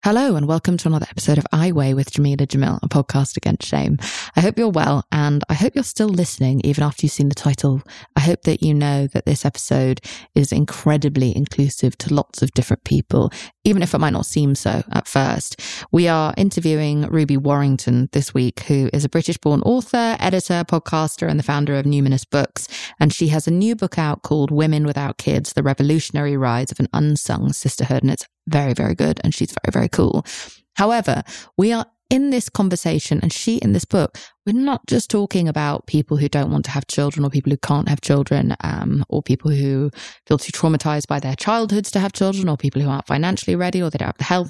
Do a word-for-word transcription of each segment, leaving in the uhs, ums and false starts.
Hello and welcome to another episode of I Weigh with Jameela Jamil, a podcast against shame. I hope you're well and I hope you're still listening even after you've seen the title. I hope that you know that this episode is incredibly inclusive to lots of different people, even if it might not seem so at first. We are interviewing Ruby Warrington this week, who is a British-born author, editor, podcaster, and the founder of Numinous Books. And she has a new book out called Women Without Kids, The Revolutionary Rise of an Unsung Sisterhood. And it's very, very good. And she's very, very cool. However, we are in this conversation and she in this book, we're not just talking about people who don't want to have children or people who can't have children, um, or people who feel too traumatized by their childhoods to have children, or people who aren't financially ready or they don't have the health.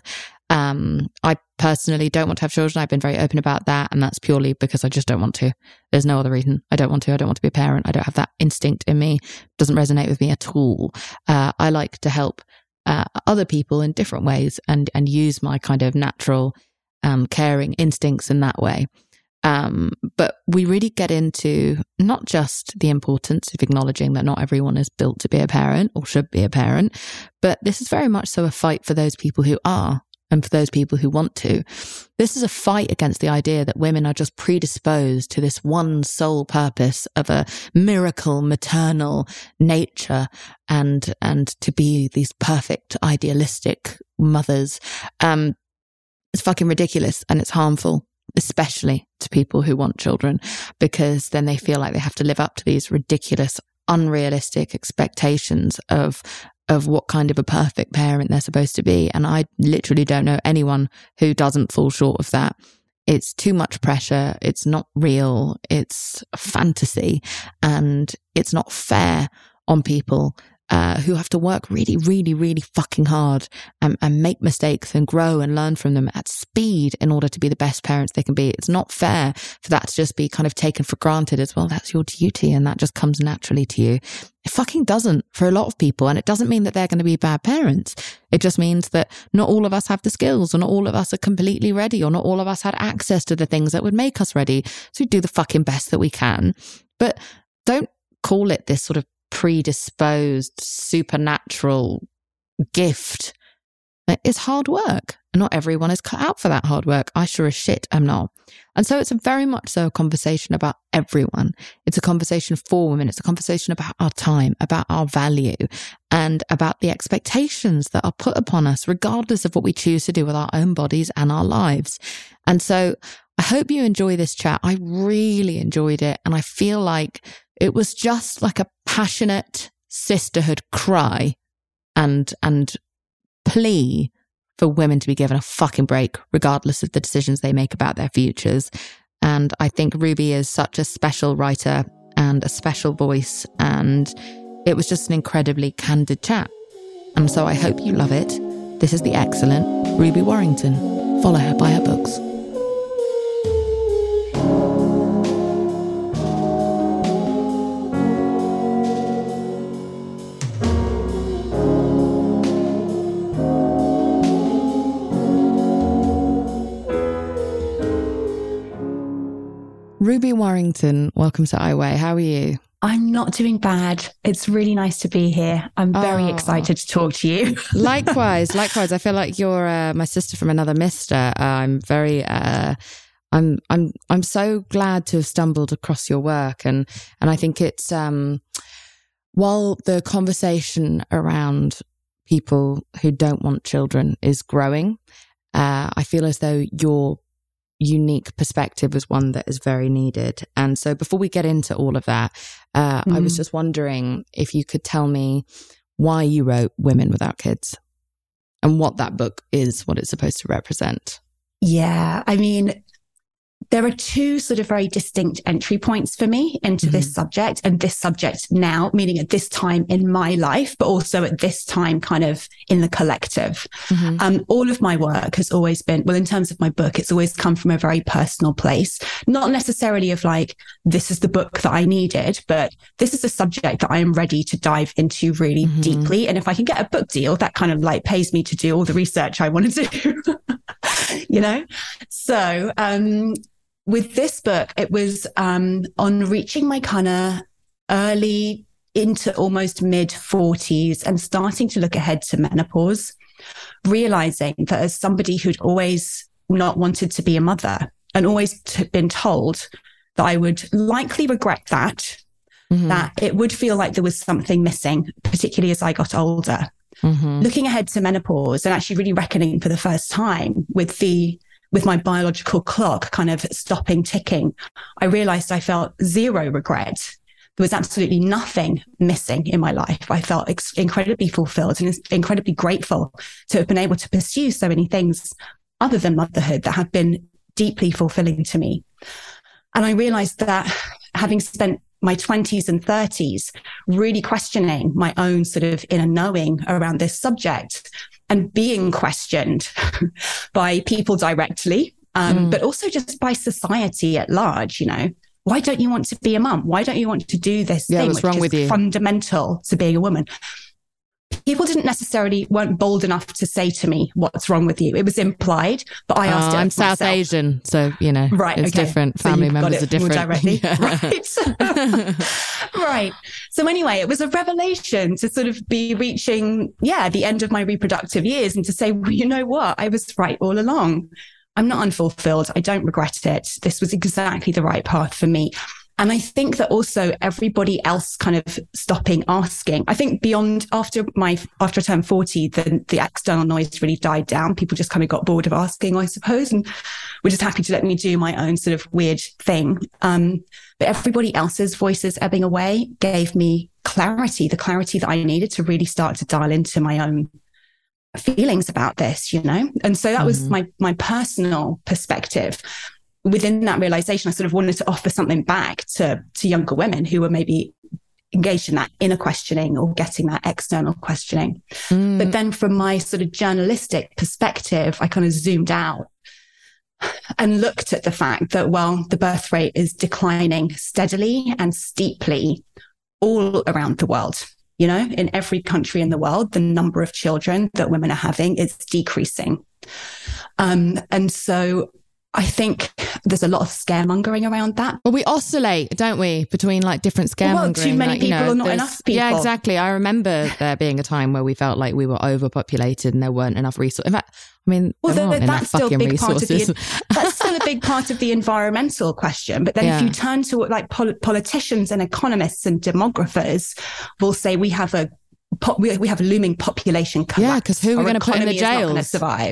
Um, I personally don't want to have children. I've been very open about that. And that's purely because I just don't want to. There's no other reason. I don't want to. I don't want to be a parent. I don't have that instinct in me. It doesn't resonate with me at all. Uh, I like to help Uh, other people in different ways and and use my kind of natural um, caring instincts in that way. Um, but we really get into not just the importance of acknowledging that not everyone is built to be a parent or should be a parent, but this is very much so a fight for those people who are and for those people who want to. This is a fight against the idea that women are just predisposed to this one sole purpose of a miracle maternal nature and and to be these perfect idealistic mothers. Um, it's fucking ridiculous and it's harmful, especially to people who want children, because then they feel like they have to live up to these ridiculous, unrealistic expectations of of what kind of a perfect parent they're supposed to be. And I literally don't know anyone who doesn't fall short of that. It's too much pressure. It's not real. It's a fantasy. And it's not fair on people uh, who have to work really, really, really fucking hard and, and make mistakes and grow and learn from them at speed in order to be the best parents they can be. It's not fair for that to just be kind of taken for granted as well. That's your duty and that just comes naturally to you. It fucking doesn't for a lot of people. And it doesn't mean that they're going to be bad parents. It just means that not all of us have the skills or not all of us are completely ready or not all of us had access to the things that would make us ready. So we do the fucking best that we can. But don't call it this sort of predisposed supernatural gift. It's hard work. Not everyone is cut out for that hard work. I sure as shit am not. And so it's a very much so a conversation about everyone. It's a conversation for women. It's a conversation about our time, about our value, and about the expectations that are put upon us, regardless of what we choose to do with our own bodies and our lives. And so I hope you enjoy this chat. I really enjoyed it. And I feel like it was just like a passionate sisterhood cry and, and plea for women to be given a fucking break, regardless of the decisions they make about their futures. And I think Ruby is such a special writer and a special voice. And it was just an incredibly candid chat. And so I hope you love it. This is the excellent Ruby Warrington. Follow her, buy her books. Ruby Warrington, welcome to I Weigh. How are you? I'm not doing bad. It's really nice to be here. I'm very oh. excited to talk to you. likewise, likewise. I feel like you're uh, my sister from another mister. Uh, I'm very, uh, I'm, I'm, I'm so glad to have stumbled across your work, and and I think it's um, while the conversation around people who don't want children is growing, uh, I feel as though your unique perspective is one that is very needed. And so before we get into all of that, uh, mm. I was just wondering if you could tell me why you wrote Women Without Kids and what that book is, what it's supposed to represent. Yeah, I mean, there are two sort of very distinct entry points for me into mm-hmm. this subject, and this subject now, meaning at this time in my life, but also at this time kind of in the collective. Mm-hmm. Um, all of my work has always been, well, in terms of my book, it's always come from a very personal place, not necessarily of like, this is the book that I needed, but this is a subject that I am ready to dive into really mm-hmm. deeply. And if I can get a book deal, that kind of like pays me to do all the research I want to do, you know? So, um, with this book, it was um, on reaching my kind of early into almost mid forties and starting to look ahead to menopause. realizing that as somebody who'd always not wanted to be a mother and always t- been told that I would likely regret that, mm-hmm. that it would feel like there was something missing, particularly as I got older. Mm-hmm. Looking ahead to menopause and actually really reckoning for the first time with the with my biological clock kind of stopping ticking, I realized I felt zero regret. There was absolutely nothing missing in my life. I felt ex- incredibly fulfilled and incredibly grateful to have been able to pursue so many things other than motherhood that have been deeply fulfilling to me. And I realized that having spent my twenties and thirties really questioning my own sort of inner knowing around this subject and being questioned by people directly, um, mm. but also just by society at large, you know, why don't you want to be a mum? Why don't you want to do this yeah, thing what's wrong which with is you? Fundamental to being a woman? People didn't necessarily, weren't bold enough to say to me, what's wrong with you? It was implied, but I asked oh, it I'm myself. South Asian, so, you know, right, it's okay. different. So Family you've members got it are different. More directly. Yeah. Right. Right. So anyway, it was a revelation to sort of be reaching, yeah, the end of my reproductive years and to say, well, you know what? I was right all along. I'm not unfulfilled. I don't regret it. This was exactly the right path for me. And I think that also everybody else kind of stopping asking. I think beyond after my after I turned forty, the, the external noise really died down. People just kind of got bored of asking, I suppose, and were just happy to let me do my own sort of weird thing. Um, but everybody else's voices ebbing away gave me clarity, the clarity that I needed to really start to dial into my own feelings about this, you know? And so that mm-hmm. was my my personal perspective. Within that realization, I sort of wanted to offer something back to, to younger women who were maybe engaged in that inner questioning or getting that external questioning. Mm. But then from my sort of journalistic perspective, I kind of zoomed out and looked at the fact that, well, the birth rate is declining steadily and steeply all around the world. You know, in every country in the world, the number of children that women are having is decreasing. Um, and so I think there's a lot of scaremongering around that. Well, we oscillate, don't we, between like different scaremongering. Well, too many like, people you know, or not enough people. Yeah, exactly. I remember there being a time where we felt like we were overpopulated and there weren't enough resources. In fact, I mean, well, there the, aren't that's enough still a fucking big resources. part of the, that's still a big part of the environmental question. But then yeah. if you turn to like pol- politicians and economists and demographers will say we have a Po- we, we have a looming population collapse. Yeah, because who are we going to put in the jails? Not going to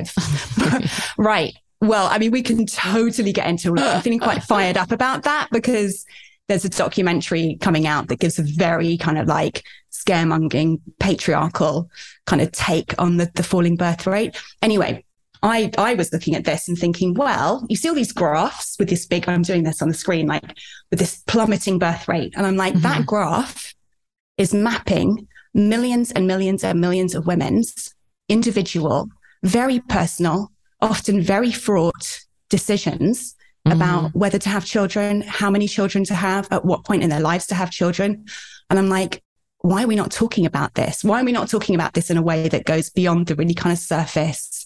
survive. Right. Well, I mean, we can totally get into it. I'm feeling quite fired up about that because there's a documentary coming out that gives a very kind of like scaremongering, patriarchal kind of take on the, the falling birth rate. Anyway, I, I was looking at this and thinking, well, you see all these graphs with this big, I'm doing this on the screen, like with this plummeting birth rate. And I'm like, mm-hmm. that graph is mapping millions and millions and millions of women's individual, very personal, often very fraught decisions mm-hmm. about whether to have children, how many children to have, at what point in their lives to have children. And I'm like, why are we not talking about this? Why are we not talking about this in a way that goes beyond the really kind of surface,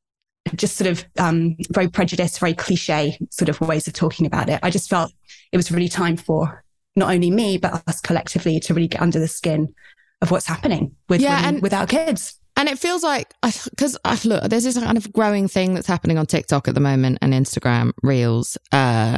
just sort of um, very prejudiced, very cliche sort of ways of talking about it? I just felt it was really time for not only me, but us collectively to really get under the skin of what's happening with yeah, women and, without kids. And it feels like, because look, there's this kind of growing thing that's happening on TikTok at the moment and Instagram Reels, uh,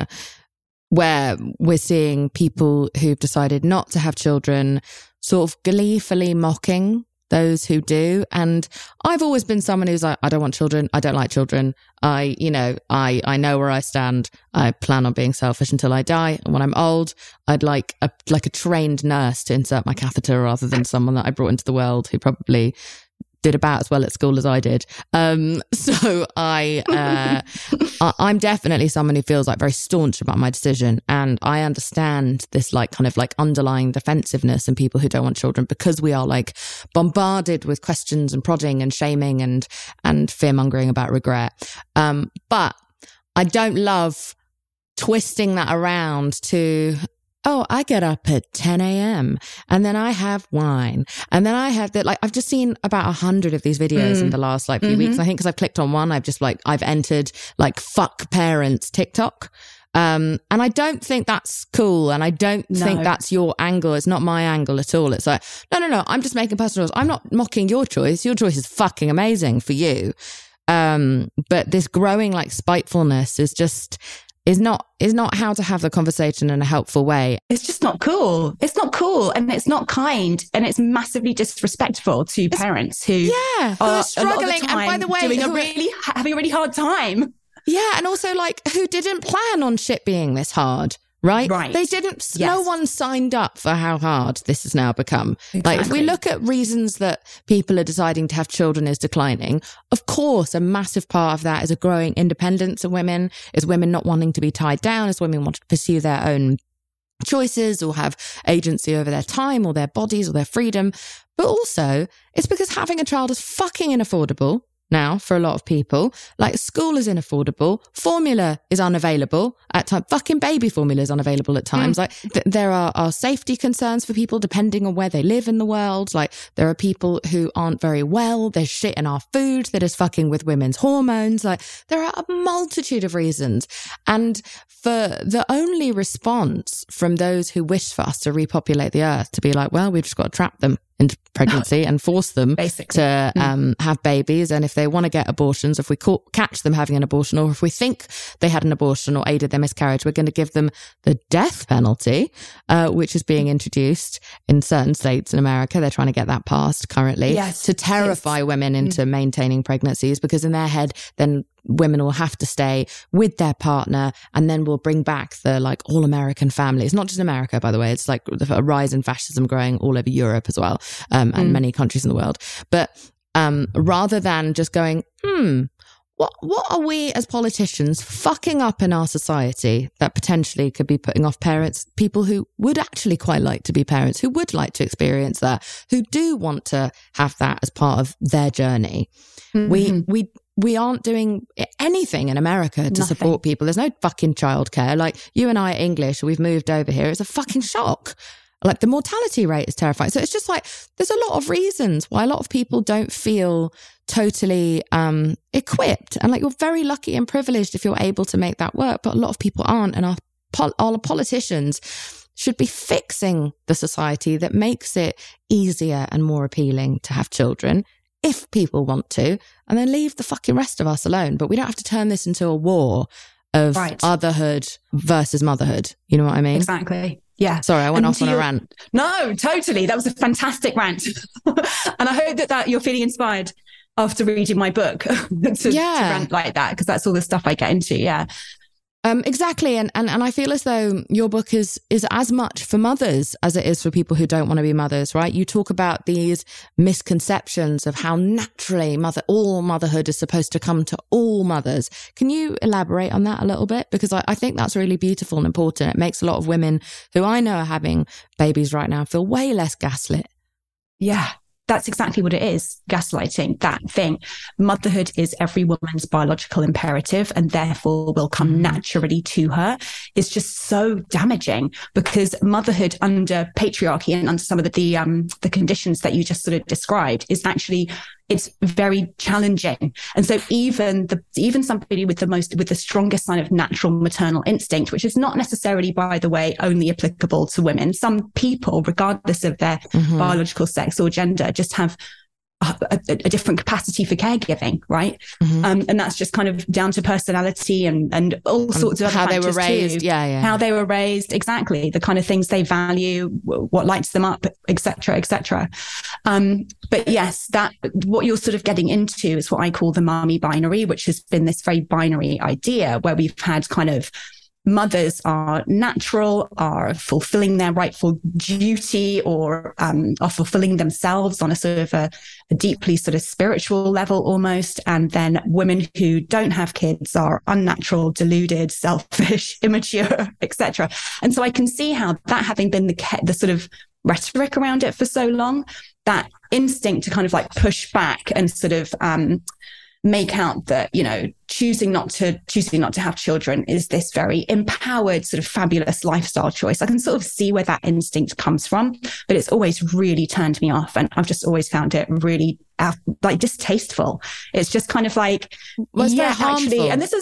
where we're seeing people who've decided not to have children sort of gleefully mocking those who do. And I've always been someone who's like, I don't want children. I don't like children. I, you know, I, I know where I stand. I plan on being selfish until I die. And when I'm old, I'd like a, like a trained nurse to insert my catheter rather than someone that I brought into the world who probably did about as well at school as I did. Um, so I, uh, I, I'm definitely someone who feels like very staunch about my decision. And I understand this like kind of like underlying defensiveness in people who don't want children because we are like bombarded with questions and prodding and shaming and, and fear mongering about regret. Um, but I don't love twisting that around to, oh, I get up at ten a.m. and then I have wine. And then I have that, like, I've just seen about a hundred of these videos mm. in the last like few mm-hmm. weeks. I think because I've clicked on one, I've just like, I've entered like fuck parents TikTok. Um, and I don't think that's cool. And I don't No. think that's your angle. It's not my angle at all. It's like, no, no, no, I'm just making personal choice. I'm not mocking your choice. Your choice is fucking amazing for you. Um, but this growing like spitefulness is just, is not, is not how to have the conversation in a helpful way. It's just not cool. It's not cool. And it's not kind. And it's massively disrespectful to It's, parents who, yeah, who are are struggling. and by the way, doing a who are, really, having a really hard time. yeah. And also like who didn't plan on shit being this hard. Right? Right. They didn't, Yes. no one signed up for how hard this has now become. Exactly. Like if we look at reasons that people are deciding to have children is declining, of course, a massive part of that is a growing independence of women, is women not wanting to be tied down, is women want to pursue their own choices or have agency over their time or their bodies or their freedom. But also it's because having a child is fucking unaffordable now for a lot of people. Like school is unaffordable, formula is unavailable at times, fucking baby formula is unavailable at times. Mm. Like th- there are, are safety concerns for people depending on where they live in the world. Like there are people who aren't very well, there's shit in our food that is fucking with women's hormones. Like there are a multitude of reasons. And for the only response from those who wish for us to repopulate the earth to be like, well, we've just got to trap them into pregnancy and force them Basically. to um, have babies. And if they want to get abortions, if we ca- catch them having an abortion, or if we think they had an abortion or aided their miscarriage, we're going to give them the death penalty, uh, which is being introduced in certain states in America. They're trying to get that passed currently Yes, to terrify yes. women into mm. maintaining pregnancies, because in their head, then women will have to stay with their partner, and then we'll bring back the like all American family. It's not just America, by the way. It's like a rise in fascism growing all over Europe as well, um, and mm. many countries in the world. But um, rather than just going, hmm, what what are we as politicians fucking up in our society that potentially could be putting off parents, people who would actually quite like to be parents, who would like to experience that, who do want to have that as part of their journey. Mm-hmm. We we. We aren't doing anything in America to Nothing. support people. There's no fucking childcare. Like you and I are English, we've moved over here. It's a fucking shock. Like the mortality rate is terrifying. So it's just like, there's a lot of reasons why a lot of people don't feel totally um, equipped. And like you're very lucky and privileged if you're able to make that work. But a lot of people aren't. And our, pol- our politicians should be fixing the society that makes it easier and more appealing to have children, if people want to, and then leave the fucking rest of us alone. But we don't have to turn this into a war of right. otherhood versus motherhood. You know what I mean? Exactly. Yeah. Sorry, I went and off on your, a rant. No, totally. That was a fantastic rant. And I hope that, that you're feeling inspired after reading my book to, yeah. to rant like that, because that's all the stuff I get into. Yeah. Um, exactly. And, and, and I feel as though your book is, is as much for mothers as it is for people who don't want to be mothers, right? You talk about these misconceptions of how naturally mother, all motherhood is supposed to come to all mothers. Can you elaborate on that a little bit? Because I, I think that's really beautiful and important. It makes a lot of women who I know are having babies right now feel way less gaslit. Yeah. That's exactly what it is. Gaslighting, that thing. Motherhood is every woman's biological imperative and therefore will come naturally to her. It's just so damaging, because motherhood under patriarchy and under some of the, the, um, the conditions that you just sort of described is actually, it's very challenging. And so even the, even somebody with the most, with the strongest sign of natural maternal instinct, which is not necessarily, by the way, only applicable to women. Some people, regardless of their mm-hmm. biological sex or gender, just have a, a, a different capacity for caregiving, right? Mm-hmm. Um, and that's just kind of down to personality and, and all sorts of other how they were raised. Too. Yeah, yeah. How they were raised. Exactly. The kind of things they value, what lights them up, et cetera, et cetera. Um, but yes, that what you're sort of getting into is what I call the mommy binary, which has been this very binary idea where we've had kind of mothers are natural, are fulfilling their rightful duty, or um, are fulfilling themselves on a sort of a, a deeply sort of spiritual level almost. And then women who don't have kids are unnatural, deluded, selfish, immature, et cetera. And so I can see how that having been the the sort of rhetoric around it for so long, that instinct to kind of like push back and sort of um, make out that, you know, choosing not to choosing not to have children is this very empowered sort of fabulous lifestyle choice. I can sort of see where that instinct comes from, but it's always really turned me off, and I've just always found it really uh, like distasteful. It's just kind of like, well, it's yeah, very harmful. actually, and this is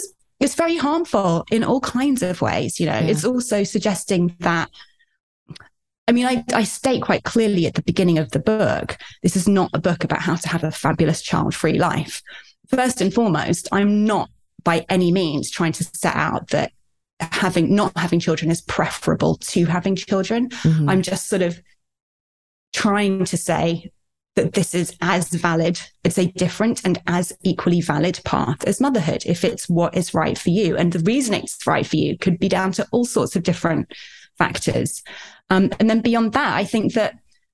it's very harmful in all kinds of ways. You know, yeah. It's also suggesting that, I mean, I, I state quite clearly at the beginning of the book, this is not a book about how to have a fabulous child-free life. First and foremost, I'm not by any means trying to set out that having not having children is preferable to having children. Mm-hmm. I'm just sort of trying to say that this is as valid, it's a different and as equally valid path as motherhood, if it's what is right for you. And the reason it's right for you could be down to all sorts of different factors. Um, and then beyond that, I think that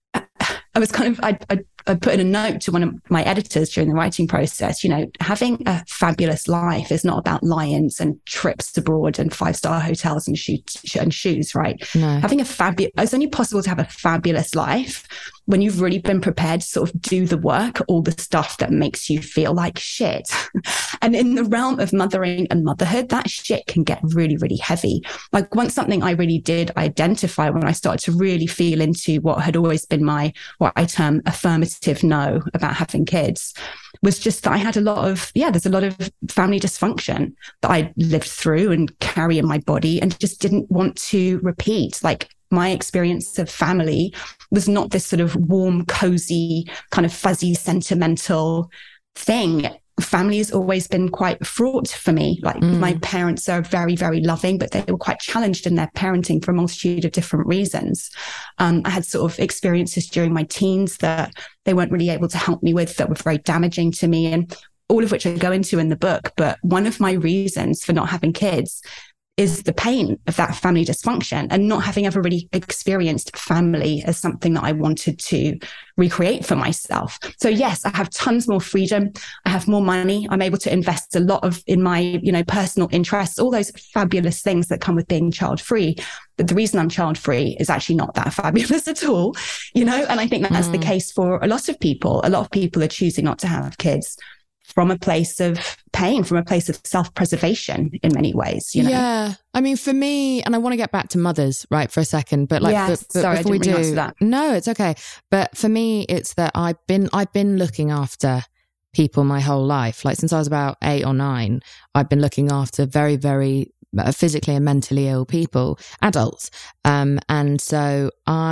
I was kind of, I, I, I put in a note to one of my editors during the writing process, you know, having a fabulous life is not about lions and trips abroad and five-star hotels and, shoot, and shoes, right? No. Having a fabulous, it's only possible to have a fabulous life when you've really been prepared to sort of do the work, all the stuff that makes you feel like shit. And in the realm of mothering and motherhood, that shit can get really, really heavy. Like once something I really did identify when I started to really feel into what had always been my, what I term affirmative no about having kids, was just that I had a lot of, yeah, there's a lot of family dysfunction that I lived through and carry in my body and just didn't want to repeat. Like my experience of family was not this sort of warm, cozy, kind of fuzzy, sentimental thing. Family has always been quite fraught for me. Like mm. my parents are very, very loving, but they were quite challenged in their parenting for a multitude of different reasons. Um, I had sort of experiences during my teens that they weren't really able to help me with that were very damaging to me, and all of which I go into in the book. But one of my reasons for not having kids is the pain of that family dysfunction and not having ever really experienced family as something that I wanted to recreate for myself. So yes, I have tons more freedom. I have more money. I'm able to invest a lot of in my, you know, personal interests, all those fabulous things that come with being child-free. But the reason I'm child-free is actually not that fabulous at all, you know, and I think that that's mm. the case for a lot of people. A lot of people are choosing not to have kids from a place of pain, from a place of self-preservation in many ways, you know? Yeah. I mean, for me, and I want to get back to mothers, right, for a second, but like, yes, but, but sorry, before I didn't we do, that. No, it's okay. But for me, it's that I've been, I've been looking after people my whole life. Like since I was about eight or nine, I've been looking after very, very physically and mentally ill people, adults. Um, and so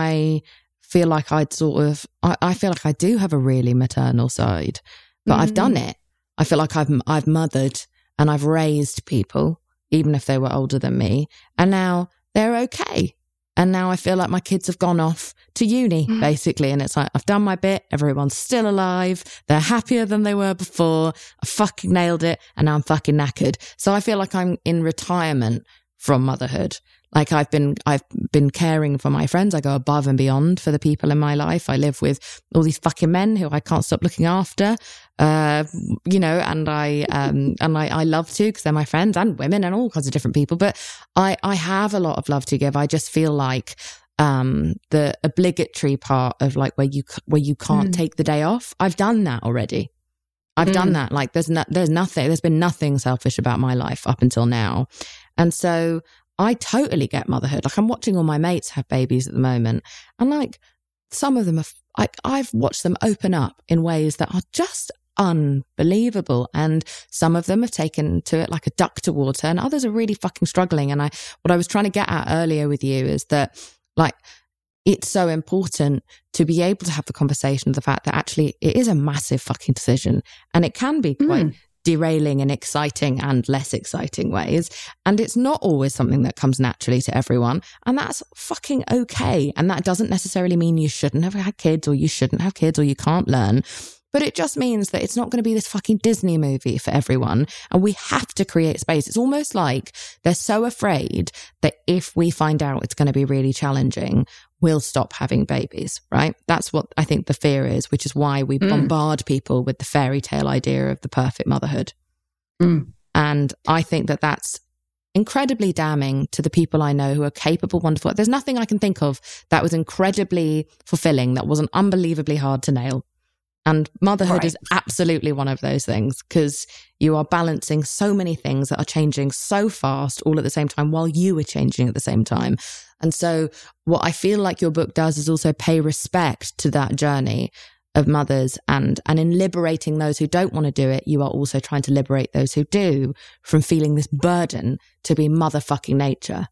I feel like I'd sort of, I, I feel like I do have a really maternal side, but mm. I've done it. I feel like I've I've mothered and I've raised people, even if they were older than me, and now they're okay. And now I feel like my kids have gone off to uni, mm. basically. And it's like, I've done my bit. Everyone's still alive. They're happier than they were before. I fucking nailed it. And now I'm fucking knackered. So I feel like I'm in retirement from motherhood. Like I've been, I've been caring for my friends. I go above and beyond for the people in my life. I live with all these fucking men who I can't stop looking after, uh, you know, and I, um, and I, I love to because they're my friends, and women and all kinds of different people. But I, I have a lot of love to give. I just feel like, um, the obligatory part of like where you, where you can't mm. take the day off. I've done that already. I've mm. done that. Like there's no, there's nothing, there's been nothing selfish about my life up until now. And so I totally get motherhood. Like I'm watching all my mates have babies at the moment, and like some of them are like, I've watched them open up in ways that are just unbelievable. And some of them have taken to it like a duck to water, and others are really fucking struggling. And I, what I was trying to get at earlier with you is that like, it's so important to be able to have the conversation of the fact that actually it is a massive fucking decision, and it can be quite mm. derailing in exciting and less exciting ways. And it's not always something that comes naturally to everyone. And that's fucking okay. And that doesn't necessarily mean you shouldn't have had kids, or you shouldn't have kids, or you can't learn. But it just means that it's not going to be this fucking Disney movie for everyone. And we have to create space. It's almost like they're so afraid that if we find out it's going to be really challenging, we'll stop having babies, right? That's what I think the fear is, which is why we mm. bombard people with the fairy tale idea of the perfect motherhood. Mm. And I think that that's incredibly damning to the people I know who are capable, wonderful. There's nothing I can think of that was incredibly fulfilling, that wasn't unbelievably hard to nail. And motherhood right. is absolutely one of those things, because you are balancing so many things that are changing so fast all at the same time while you are changing at the same time. And so what I feel like your book does is also pay respect to that journey of mothers, and and in liberating those who don't want to do it, you are also trying to liberate those who do from feeling this burden to be motherfucking nature.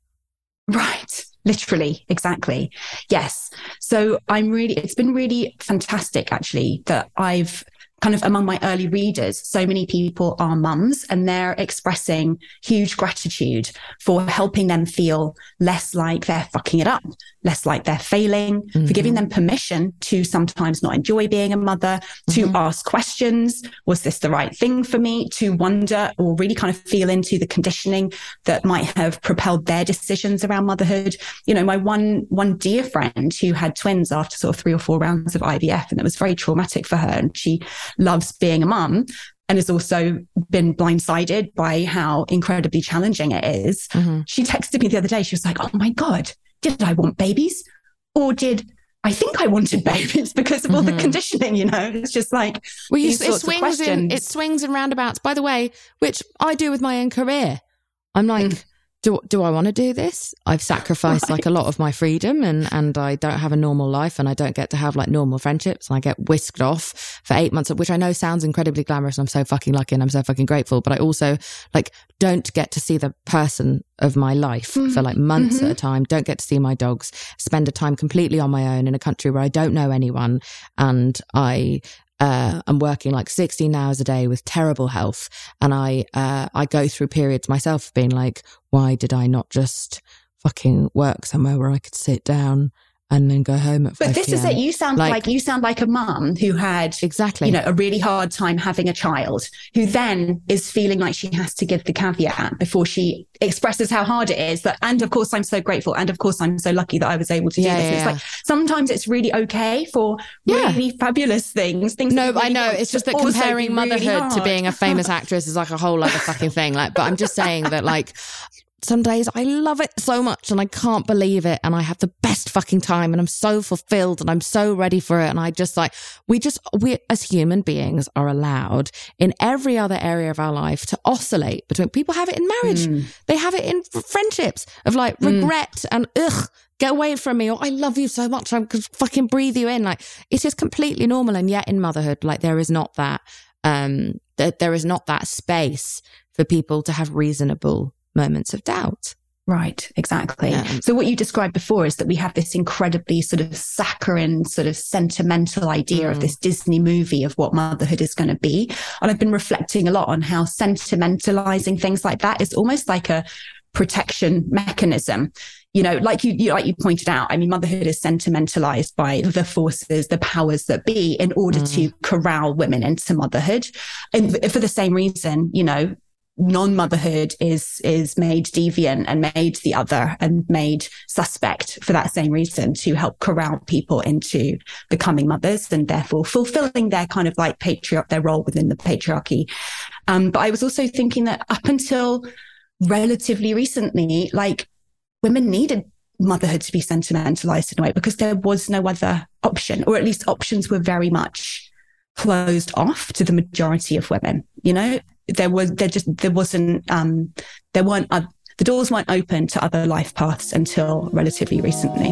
Right. Literally. Exactly. Yes. So I'm really, it's been really fantastic actually that I've kind of among my early readers, so many people are mums and they're expressing huge gratitude for helping them feel less like they're fucking it up, less like they're failing, mm-hmm. for giving them permission to sometimes not enjoy being a mother, to mm-hmm. ask questions. Was this the right thing for me? To wonder or really kind of feel into the conditioning that might have propelled their decisions around motherhood. You know, my one, one dear friend who had twins after sort of three or four rounds of I V F, and it was very traumatic for her. And she loves being a mum and has also been blindsided by how incredibly challenging it is. Mm-hmm. She texted me the other day. She was like, oh my God, did I want babies? Or did I think I wanted babies because of all mm-hmm. the conditioning, you know? It's just like, well, you, it swings in, it swings in roundabouts, by the way, which I do with my own career. I'm like, mm. Do do I want to do this? I've sacrificed right. like a lot of my freedom, and, and I don't have a normal life, and I don't get to have like normal friendships, and I get whisked off for eight months, which I know sounds incredibly glamorous, and I'm so fucking lucky and I'm so fucking grateful. But I also like don't get to see the person of my life mm-hmm. for like months mm-hmm. at a time. Don't get to see my dogs. Spend a time completely on my own in a country where I don't know anyone, and I. Uh, I'm working like sixteen hours a day with terrible health. And I, uh, I go through periods myself of being like, why did I not just fucking work somewhere where I could sit down and then go home at five But this p.m. is it. You sound like, like you sound like a mum who had exactly, you know, a really hard time having a child, who then is feeling like she has to give the caveat before she expresses how hard it is. That, and of course, I'm so grateful, and of course, I'm so lucky that I was able to yeah, do this. Yeah, it's yeah. like sometimes it's really okay for yeah. really fabulous things. Things. No, really I know. It's just that comparing motherhood really to being a famous actress is like a whole other fucking thing. Like, but I'm just saying that like. Some days I love it so much and I can't believe it, and I have the best fucking time and I'm so fulfilled and I'm so ready for it. And I just like, we just, we as human beings are allowed in every other area of our life to oscillate between, people have it in marriage. Mm. They have it in friendships of like regret mm. and ugh, get away from me, or I love you so much, I could fucking breathe you in. Like, it is completely normal. And yet in motherhood, like there is not that, um, that there is not that space for people to have reasonable moments of doubt. Right, exactly. Yeah. So what you described before is that we have this incredibly sort of saccharine, sort of sentimental idea mm. of this Disney movie of what motherhood is going to be. And I've been reflecting a lot on how sentimentalizing things like that is almost like a protection mechanism. You know, like you, you like you pointed out, I mean, motherhood is sentimentalized by the forces, the powers that be, in order mm. to corral women into motherhood. And for the same reason, you know, non-motherhood is is made deviant and made the other and made suspect for that same reason, to help corral people into becoming mothers and therefore fulfilling their kind of like patriarch, their role within the patriarchy. Um, but I was also thinking that up until relatively recently, like women needed motherhood to be sentimentalized in a way because there was no other option, or at least options were very much closed off to the majority of women. You know, there was, there just, there wasn't, um, there weren't, uh, the doors weren't open to other life paths until relatively recently.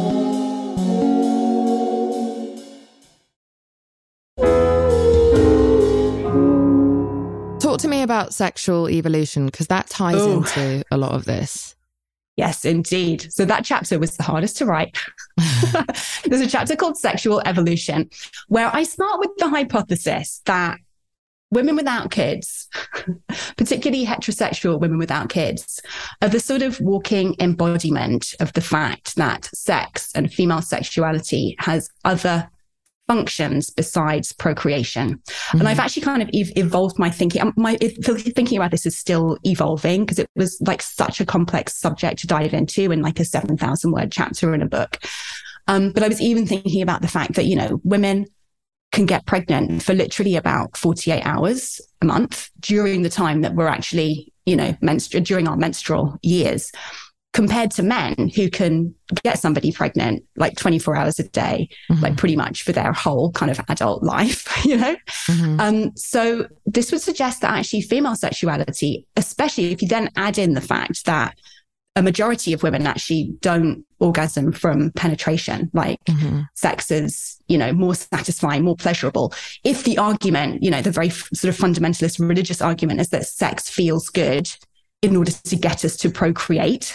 Talk to me about sexual evolution, because that ties Ooh. into a lot of this. Yes, indeed. So that chapter was the hardest to write. There's a chapter called Sexual Evolution, where I start with the hypothesis that women without kids, particularly heterosexual women without kids, are the sort of walking embodiment of the fact that sex and female sexuality has other functions besides procreation. Mm-hmm. And I've actually kind of ev- evolved my thinking. My thinking about this is still evolving because it was like such a complex subject to dive into in like a seven thousand word chapter in a book. Um, but I was even thinking about the fact that, you know, women can get pregnant for literally about forty-eight hours a month during the time that we're actually, you know, menstru- during our menstrual years, compared to men who can get somebody pregnant like twenty-four hours a day, mm-hmm. like pretty much for their whole kind of adult life, you know? Mm-hmm. Um, so this would suggest that actually female sexuality, especially if you then add in the fact that a majority of women actually don't orgasm from penetration. Like mm-hmm. sex is, you know, more satisfying, more pleasurable. If the argument, you know, the very f- sort of fundamentalist religious argument is that sex feels good in order to get us to procreate.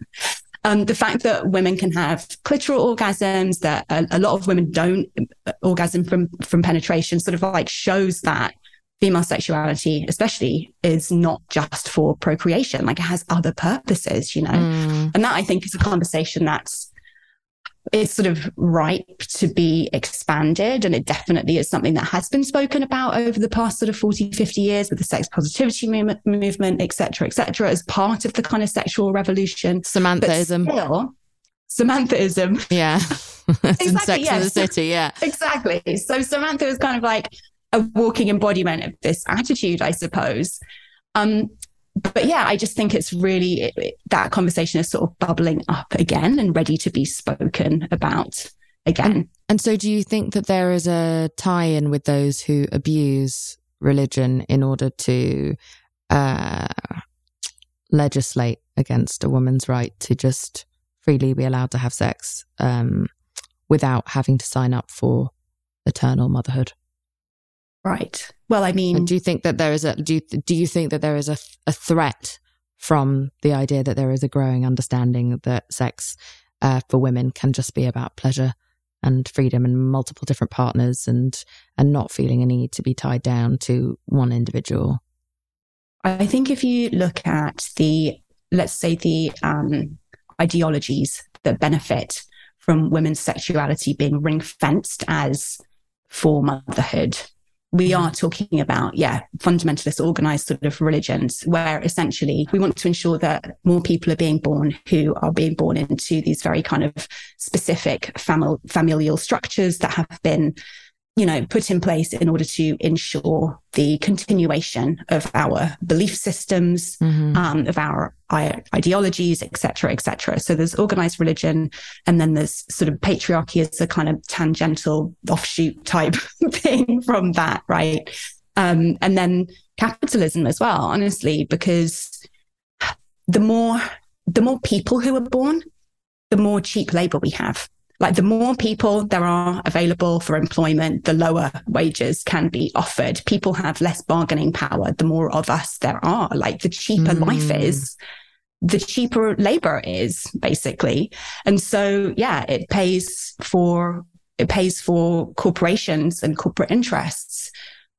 um, the fact that women can have clitoral orgasms, that a, a lot of women don't orgasm from, from penetration, sort of like shows that female sexuality, especially, is not just for procreation. Like it has other purposes, you know? Mm. And that, I think, is a conversation that's, it's sort of ripe to be expanded. And it definitely is something that has been spoken about over the past sort of forty, fifty years with the sex positivity movement, movement, et cetera, et cetera, as part of the kind of sexual revolution. Samanthaism. But still, Samanthaism. Yeah. Exactly, in Sex yes. and the City, yeah. Exactly. So Samantha was kind of like a walking embodiment of this attitude, I suppose. Um, but yeah, I just think it's really, it, it, that conversation is sort of bubbling up again and ready to be spoken about again. And, and so do you think that there is a tie-in with those who abuse religion in order to uh, legislate against a woman's right to just freely be allowed to have sex um, without having to sign up for eternal motherhood? Right. Well, I mean, and do you think that there is a do you, do you think that there is a, a threat from the idea that there is a growing understanding that sex uh, for women can just be about pleasure and freedom and multiple different partners and and not feeling a need to be tied down to one individual? I think if you look at the, let's say the um, ideologies that benefit from women's sexuality being ring-fenced as for motherhood, we are talking about, yeah, fundamentalist organized sort of religions where essentially we want to ensure that more people are being born who are being born into these very kind of specific famil- familial structures that have been, you know, put in place in order to ensure the continuation of our belief systems, mm-hmm. um, of our I- ideologies, et cetera, et cetera. So there's organized religion, and then there's sort of patriarchy as a kind of tangential offshoot type thing from that, right? Um, and then capitalism as well, honestly, because the more the more people who are born, the more cheap labor we have. Like the more people there are available for employment, the lower wages can be offered. People have less bargaining power. The more of us there are, like the cheaper mm. life is, the cheaper labor is, basically. And so, yeah, it pays for, it pays for corporations and corporate interests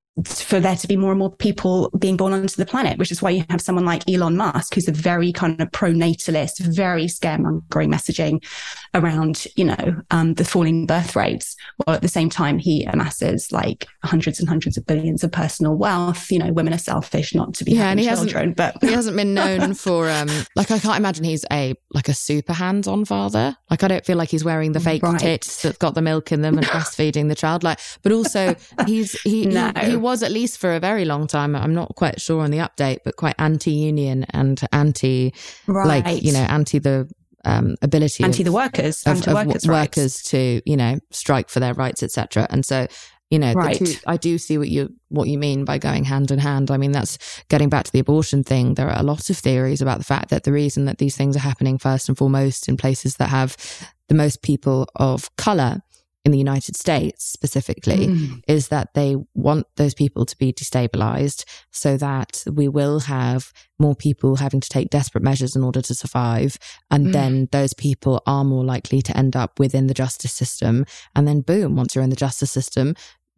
for there to be more and more people being born onto the planet, which is why you have someone like Elon Musk, who's a very kind of pro-natalist, very scaremongering messaging around, you know, um, the falling birth rates, while at the same time he amasses like hundreds and hundreds of billions of personal wealth. You know, women are selfish, not to be yeah, having and he children, hasn't, but he hasn't been known for, um, like, I can't imagine he's a, like a super hands-on father. Like, I don't feel like he's wearing the fake right. tits that got the milk in them and breastfeeding the child. Like, but also he's, he, no. he, he was at least for a very long time, I'm not quite sure on the update, but quite anti-union and anti, right. like, you know, anti the um, ability anti of, the workers, of, anti of workers, workers to, you know, strike for their rights, et cetera. And so, you know, right. the two, I do see what you what you mean by going hand in hand. I mean, that's getting back to the abortion thing. There are a lot of theories about the fact that the reason that these things are happening first and foremost in places that have the most people of color in the United States specifically, mm. is that they want those people to be destabilized so that we will have more people having to take desperate measures in order to survive. And mm. then those people are more likely to end up within the justice system. And then boom, once you're in the justice system,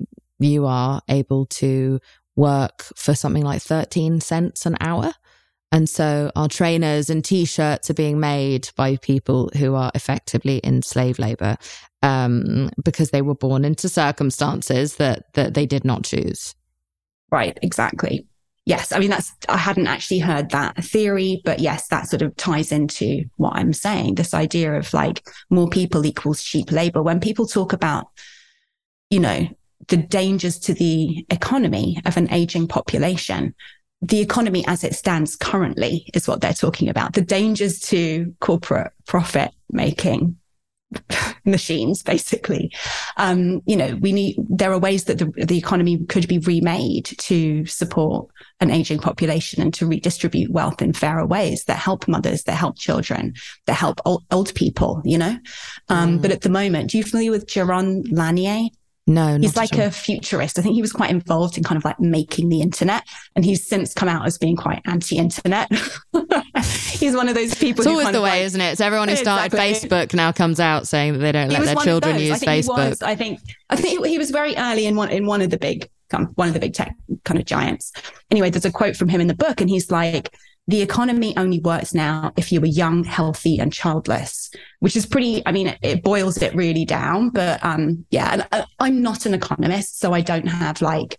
you are able to work for something like thirteen cents an hour. And so our trainers and T-shirts are being made by people who are effectively in slave labor, um, because they were born into circumstances that, that they did not choose. Right, exactly. Yes, I mean, that's, I hadn't actually heard that theory, but yes, that sort of ties into what I'm saying. This idea of like more people equals cheap labor. When people talk about, you know, the dangers to the economy of an aging population, the economy as it stands currently is what they're talking about. The dangers to corporate profit making, machines, basically. Um, you know, we need, there are ways that the, the economy could be remade to support an aging population and to redistribute wealth in fairer ways that help mothers, that help children, that help old, old people, you know? Um, mm. But at the moment, are you familiar with Jaron Lanier? No, he's like a futurist. I think he was quite involved in kind of like making the internet, and he's since come out as being quite anti-internet. He's one of those people. It's who always kind the of way, like, isn't it? It's everyone who started exactly. Facebook now comes out saying that they don't he let their children use I think Facebook. Was, I think. I think he was very early in one in one of the big one of the big tech kind of giants. Anyway, there's a quote from him in the book, and he's like, "The economy only works now if you were young, healthy, and childless," which is pretty, I mean, it, it boils it really down. But um, yeah, and I, I'm not an economist, so I don't have like,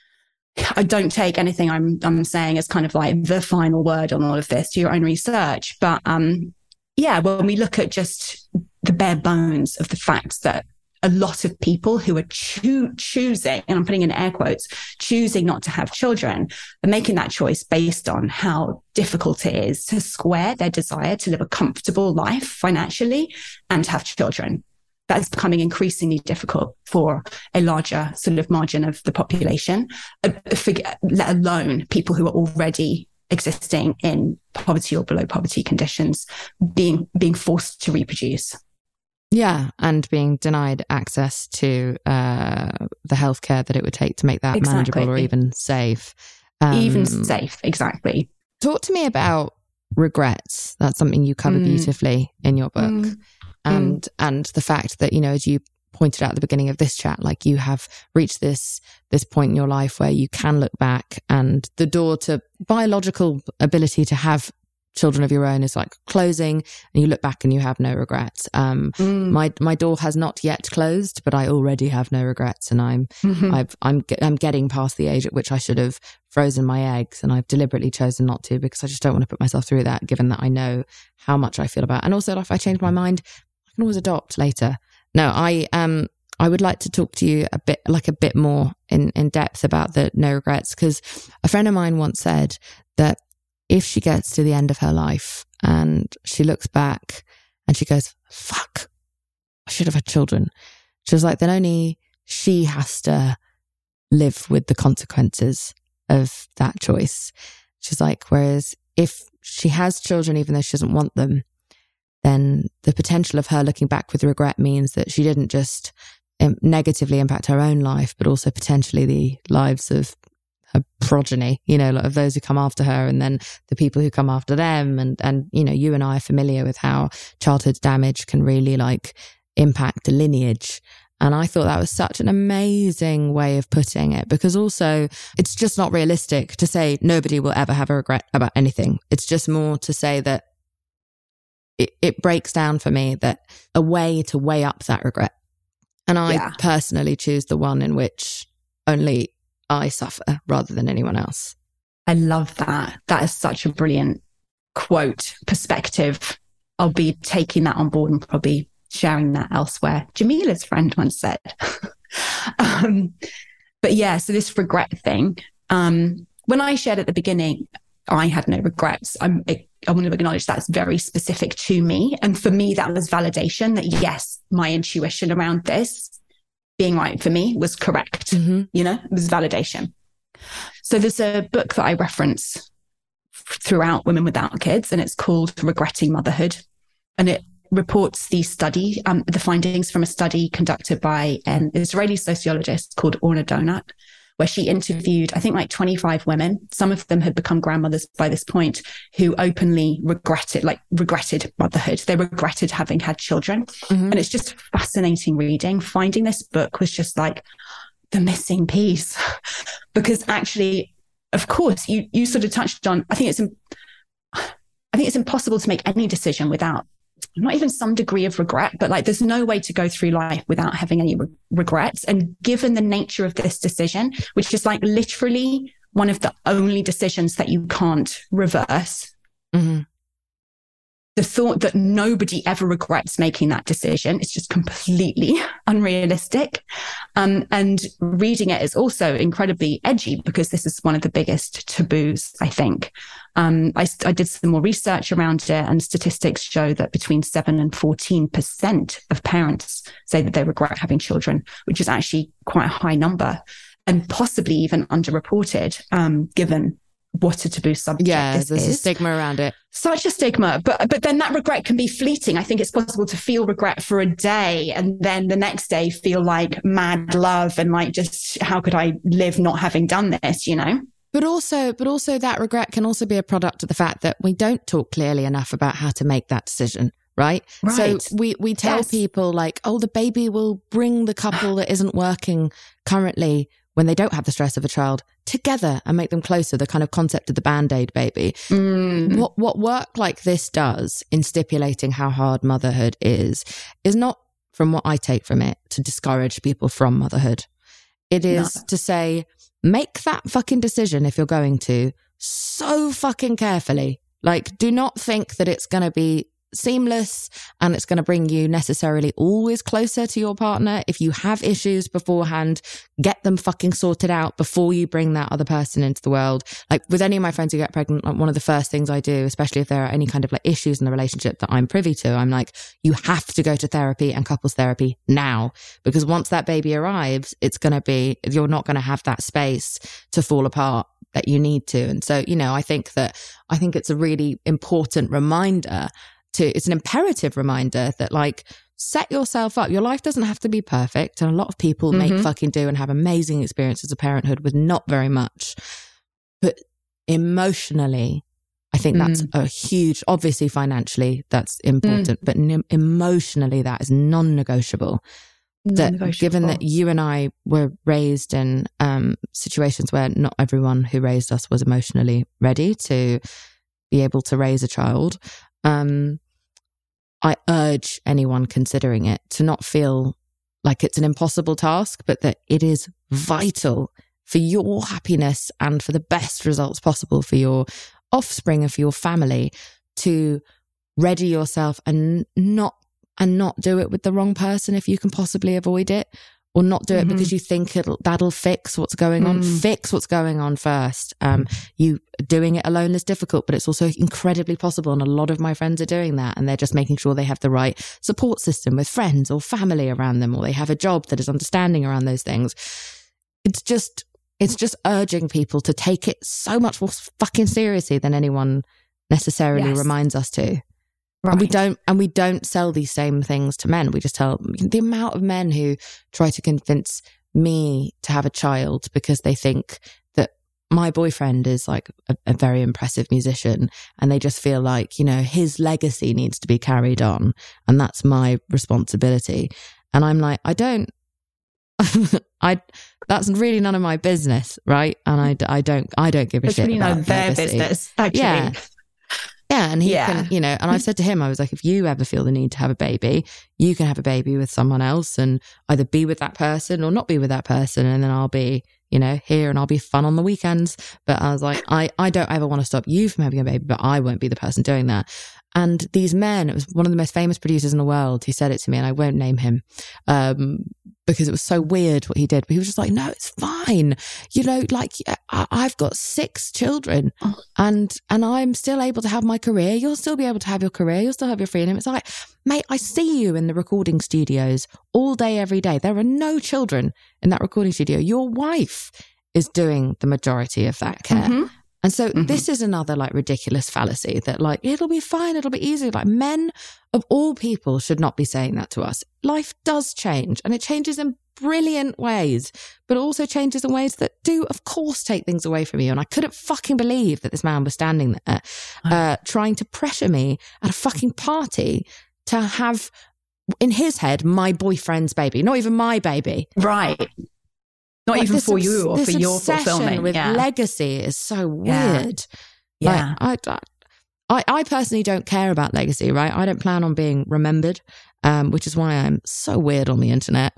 I don't take anything I'm I'm saying as kind of like the final word on all of this. Do your own research. But um, yeah, when we look at just the bare bones of the facts that a lot of people who are choo- choosing, and I'm putting in air quotes, choosing not to have children, are making that choice based on how difficult it is to square their desire to live a comfortable life financially and have children. That's becoming increasingly difficult for a larger sort of margin of the population, uh, forget, let alone people who are already existing in poverty or below poverty conditions, being being forced to reproduce. Yeah, and being denied access to uh, the healthcare that it would take to make that exactly. manageable or even safe. Um, even safe, exactly. Talk to me about regrets. That's something you cover mm. beautifully in your book. Mm. And mm. and the fact that, you know, as you pointed out at the beginning of this chat, like you have reached this this point in your life where you can look back and the door to biological ability to have children of your own is like closing, and you look back and you have no regrets. Um, mm. My my door has not yet closed, but I already have no regrets, and I'm mm-hmm. I've, I'm I'm getting past the age at which I should have frozen my eggs, and I've deliberately chosen not to because I just don't want to put myself through that, given that I know how much I feel about it. And also, if I change my mind, I can always adopt later. No, I um I would like to talk to you a bit like a bit more in in depth about the no regrets, because a friend of mine once said that if she gets to the end of her life and she looks back and she goes, fuck, I should have had children. She was like, then only she has to live with the consequences of that choice. She's like, whereas if she has children, even though she doesn't want them, then the potential of her looking back with regret means that she didn't just negatively impact her own life, but also potentially the lives of her progeny, you know, of those who come after her, and then the people who come after them. And, and, you know, you and I are familiar with how childhood damage can really like impact a lineage. And I thought that was such an amazing way of putting it, because also it's just not realistic to say nobody will ever have a regret about anything. It's just more to say that it, it breaks down for me that a way to weigh up that regret. And I yeah. personally choose the one in which only I suffer rather than anyone else. I love that. That is such a brilliant quote, perspective. I'll be taking that on board and probably sharing that elsewhere. Jamila's friend once said. um, but yeah, so this regret thing, um, when I shared at the beginning, I had no regrets. I'm, I want to acknowledge that's very specific to me. And for me, that was validation that yes, my intuition around this being right for me was correct. Mm-hmm. You know, it was validation. So there's a book that I reference throughout Women Without Kids, and it's called Regretting Motherhood. And it reports the study, um, the findings from a study conducted by an Israeli sociologist called Orna Donat, where she interviewed, I think like twenty-five women. Some of them had become grandmothers by this point, who openly regretted, like regretted motherhood. They regretted having had children. Mm-hmm. And it's just fascinating reading. Finding this book was just like the missing piece, because actually, of course, you, you sort of touched on, I think it's, I think it's impossible to make any decision without not even some degree of regret, but like there's no way to go through life without having any re- regrets. And given the nature of this decision, which is like literally one of the only decisions that you can't reverse, mm-hmm. the thought that nobody ever regrets making that decision is just completely unrealistic. Um, and reading it is also incredibly edgy because this is one of the biggest taboos, I think. Um, I, I did some more research around it, and statistics show that between seven and fourteen percent of parents say that they regret having children, which is actually quite a high number and possibly even underreported, um, given what a taboo subject yeah, this there's is. a stigma around it. Such a stigma. But but then that regret can be fleeting. I think it's possible to feel regret for a day and then the next day feel like mad love and like, just how could I live not having done this, you know? But also, but also that regret can also be a product of the fact that we don't talk clearly enough about how to make that decision. Right? Right. So we, we tell Yes. people like, oh, the baby will bring the couple that isn't working currently when they don't have the stress of a child together and make them closer, the kind of concept of the Band-Aid baby. Mm. What what work like this does in stipulating how hard motherhood is, is not, from what I take from it, to discourage people from motherhood. It is No. to say, make that fucking decision if you're going to, so fucking carefully. Like, do not think that it's going to be seamless and it's going to bring you necessarily always closer to your partner. If you have issues beforehand, get them fucking sorted out before you bring that other person into the world. Like with any of my friends who get pregnant, like one of the first things I do, especially if there are any kind of like issues in the relationship that I'm privy to, I'm like, you have to go to therapy and couples therapy now, because once that baby arrives, it's going to be, you're not going to have that space to fall apart that you need to. And so, you know, I think that, I think it's a really important reminder to, it's an imperative reminder that like, set yourself up. Your life doesn't have to be perfect. And a lot of people Mm-hmm. make fucking do and have amazing experiences of parenthood with not very much. But emotionally, I think that's Mm. a huge, obviously financially, that's important, but n- emotionally, that is non-negotiable. That Non-negotiable. given that you and I were raised in um, situations where not everyone who raised us was emotionally ready to be able to raise a child, um, I urge anyone considering it to not feel like it's an impossible task, but that it is vital for your happiness and for the best results possible for your offspring and for your family to ready yourself and not and not do it with the wrong person if you can possibly avoid it, or not do it Mhm. because you think it'll, that'll fix what's going on. Mm. Fix what's going on first. Um, you doing it alone is difficult, but it's also incredibly possible. And a lot of my friends are doing that, and they're just making sure they have the right support system with friends or family around them, or they have a job that is understanding around those things. It's just, it's just urging people to take it so much more fucking seriously than anyone necessarily Yes. reminds us to. Right. And we don't, and we don't sell these same things to men. We just tell the amount of men who try to convince me to have a child because they think that my boyfriend is like a, a very impressive musician, and they just feel like, you know, his legacy needs to be carried on, and that's my responsibility. And I'm like, I don't, I, that's really none of my business, right? And I, I don't, I don't give a It's shit really about not their legacy. business, actually. Yeah. Yeah, and he Yeah. can, you know, and I've said to him, I was like, if you ever feel the need to have a baby, you can have a baby with someone else and either be with that person or not be with that person. And then I'll be, you know, here and I'll be fun on the weekends. But I was like, I, I don't ever want to stop you from having a baby, but I won't be the person doing that. And these men, it was one of the most famous producers in the world who said it to me, and I won't name him um, because it was so weird what he did. But he was just like, no, it's fine. You know, like I, I've got six children Oh. and and I'm still able to have my career. You'll still be able to have your career. You'll still have your freedom. It's like, mate, I see you in the recording studios all day, every day. There are no children in that recording studio. Your wife is doing the majority of that care. Mhm. And so Mhm. this is another like ridiculous fallacy that like, it'll be fine, it'll be easy. Like men of all people should not be saying that to us. Life does change, and it changes in brilliant ways, but also changes in ways that do, of course, take things away from you. And I couldn't fucking believe that this man was standing there uh, trying to pressure me at a fucking party to have, in his head, my boyfriend's baby, not even my baby. Right. Not Like even this for obs- you or this for your obsession fulfillment. with yeah. legacy is so Yeah. weird. yeah. Like, I, I, I personally don't care about legacy, right? I don't plan on being remembered. Um, which is why I'm so weird on the internet.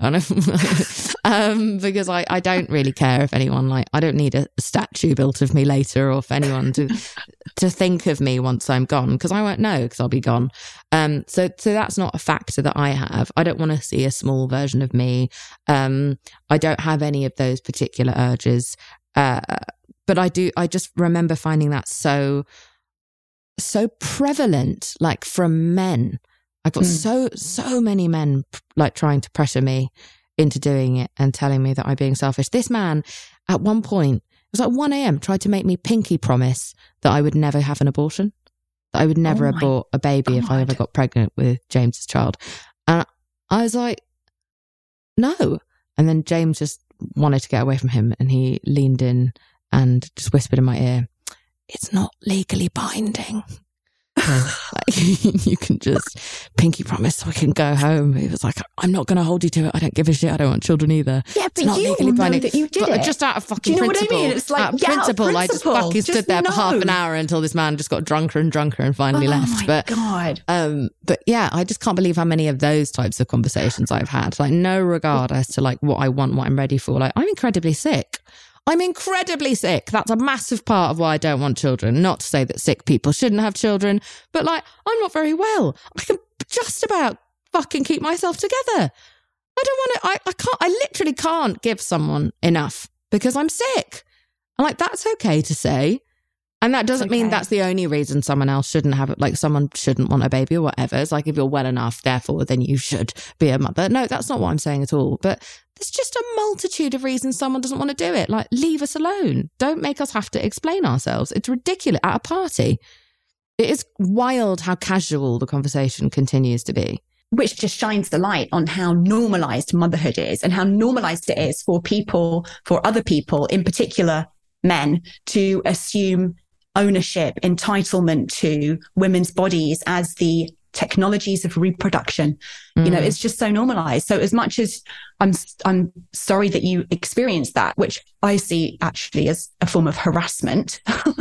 um, because I, I don't really care if anyone, like, I don't need a statue built of me later, or for anyone to to think of me once I'm gone, because I won't know, because I'll be gone. Um, so so that's not a factor that I have. I don't want to see a small version of me. Um, I don't have any of those particular urges. Uh, but I do, I just remember finding that so, so prevalent, like from men. I got mm. so, so many men like trying to pressure me into doing it and telling me that I'm being selfish. This man at one point, it was like one a.m, tried to make me pinky promise that I would never have an abortion, that I would never oh abort a baby God. if I ever got pregnant with James's child. And I was like, no. And then James just wanted to get away from him, and he leaned in and just whispered in my ear, "It's not legally binding. Like, you can just pinky promise so we can go home." He was like, "I'm not going to hold you to it. I don't give a shit. I don't want children either." Yeah, but you know that you did but it. Just out of fucking Do you know principle. What I mean? It's like, out of yeah, principle, principle, I just fucking just stood there no. for half an hour until this man just got drunker and drunker and finally oh left. My but God. Um, but yeah, I just can't believe how many of those types of conversations I've had. Like, no regard as to like what I want, what I'm ready for. Like, I'm incredibly sick. I'm incredibly sick. That's a massive part of why I don't want children. Not to say that sick people shouldn't have children, but like, I'm not very well. I can just about fucking keep myself together. I don't want to, I, I can't, I literally can't give someone enough because I'm sick. And like, that's okay to say. And that doesn't okay. mean that's the only reason someone else shouldn't have it. Like, someone shouldn't want a baby or whatever. It's like, if you're well enough, therefore, then you should be a mother. No, that's not what I'm saying at all. But there's just a multitude of reasons someone doesn't want to do it. Like, leave us alone. Don't make us have to explain ourselves. It's ridiculous. At a party, it is wild how casual the conversation continues to be. Which just shines the light on how normalized motherhood is, and how normalized it is for people, for other people, in particular men, to assume ownership, entitlement to women's bodies as the technologies of reproduction. Mm. You know, it's just so normalized. So as much as I'm, I'm sorry that you experienced that, which I see actually as a form of harassment,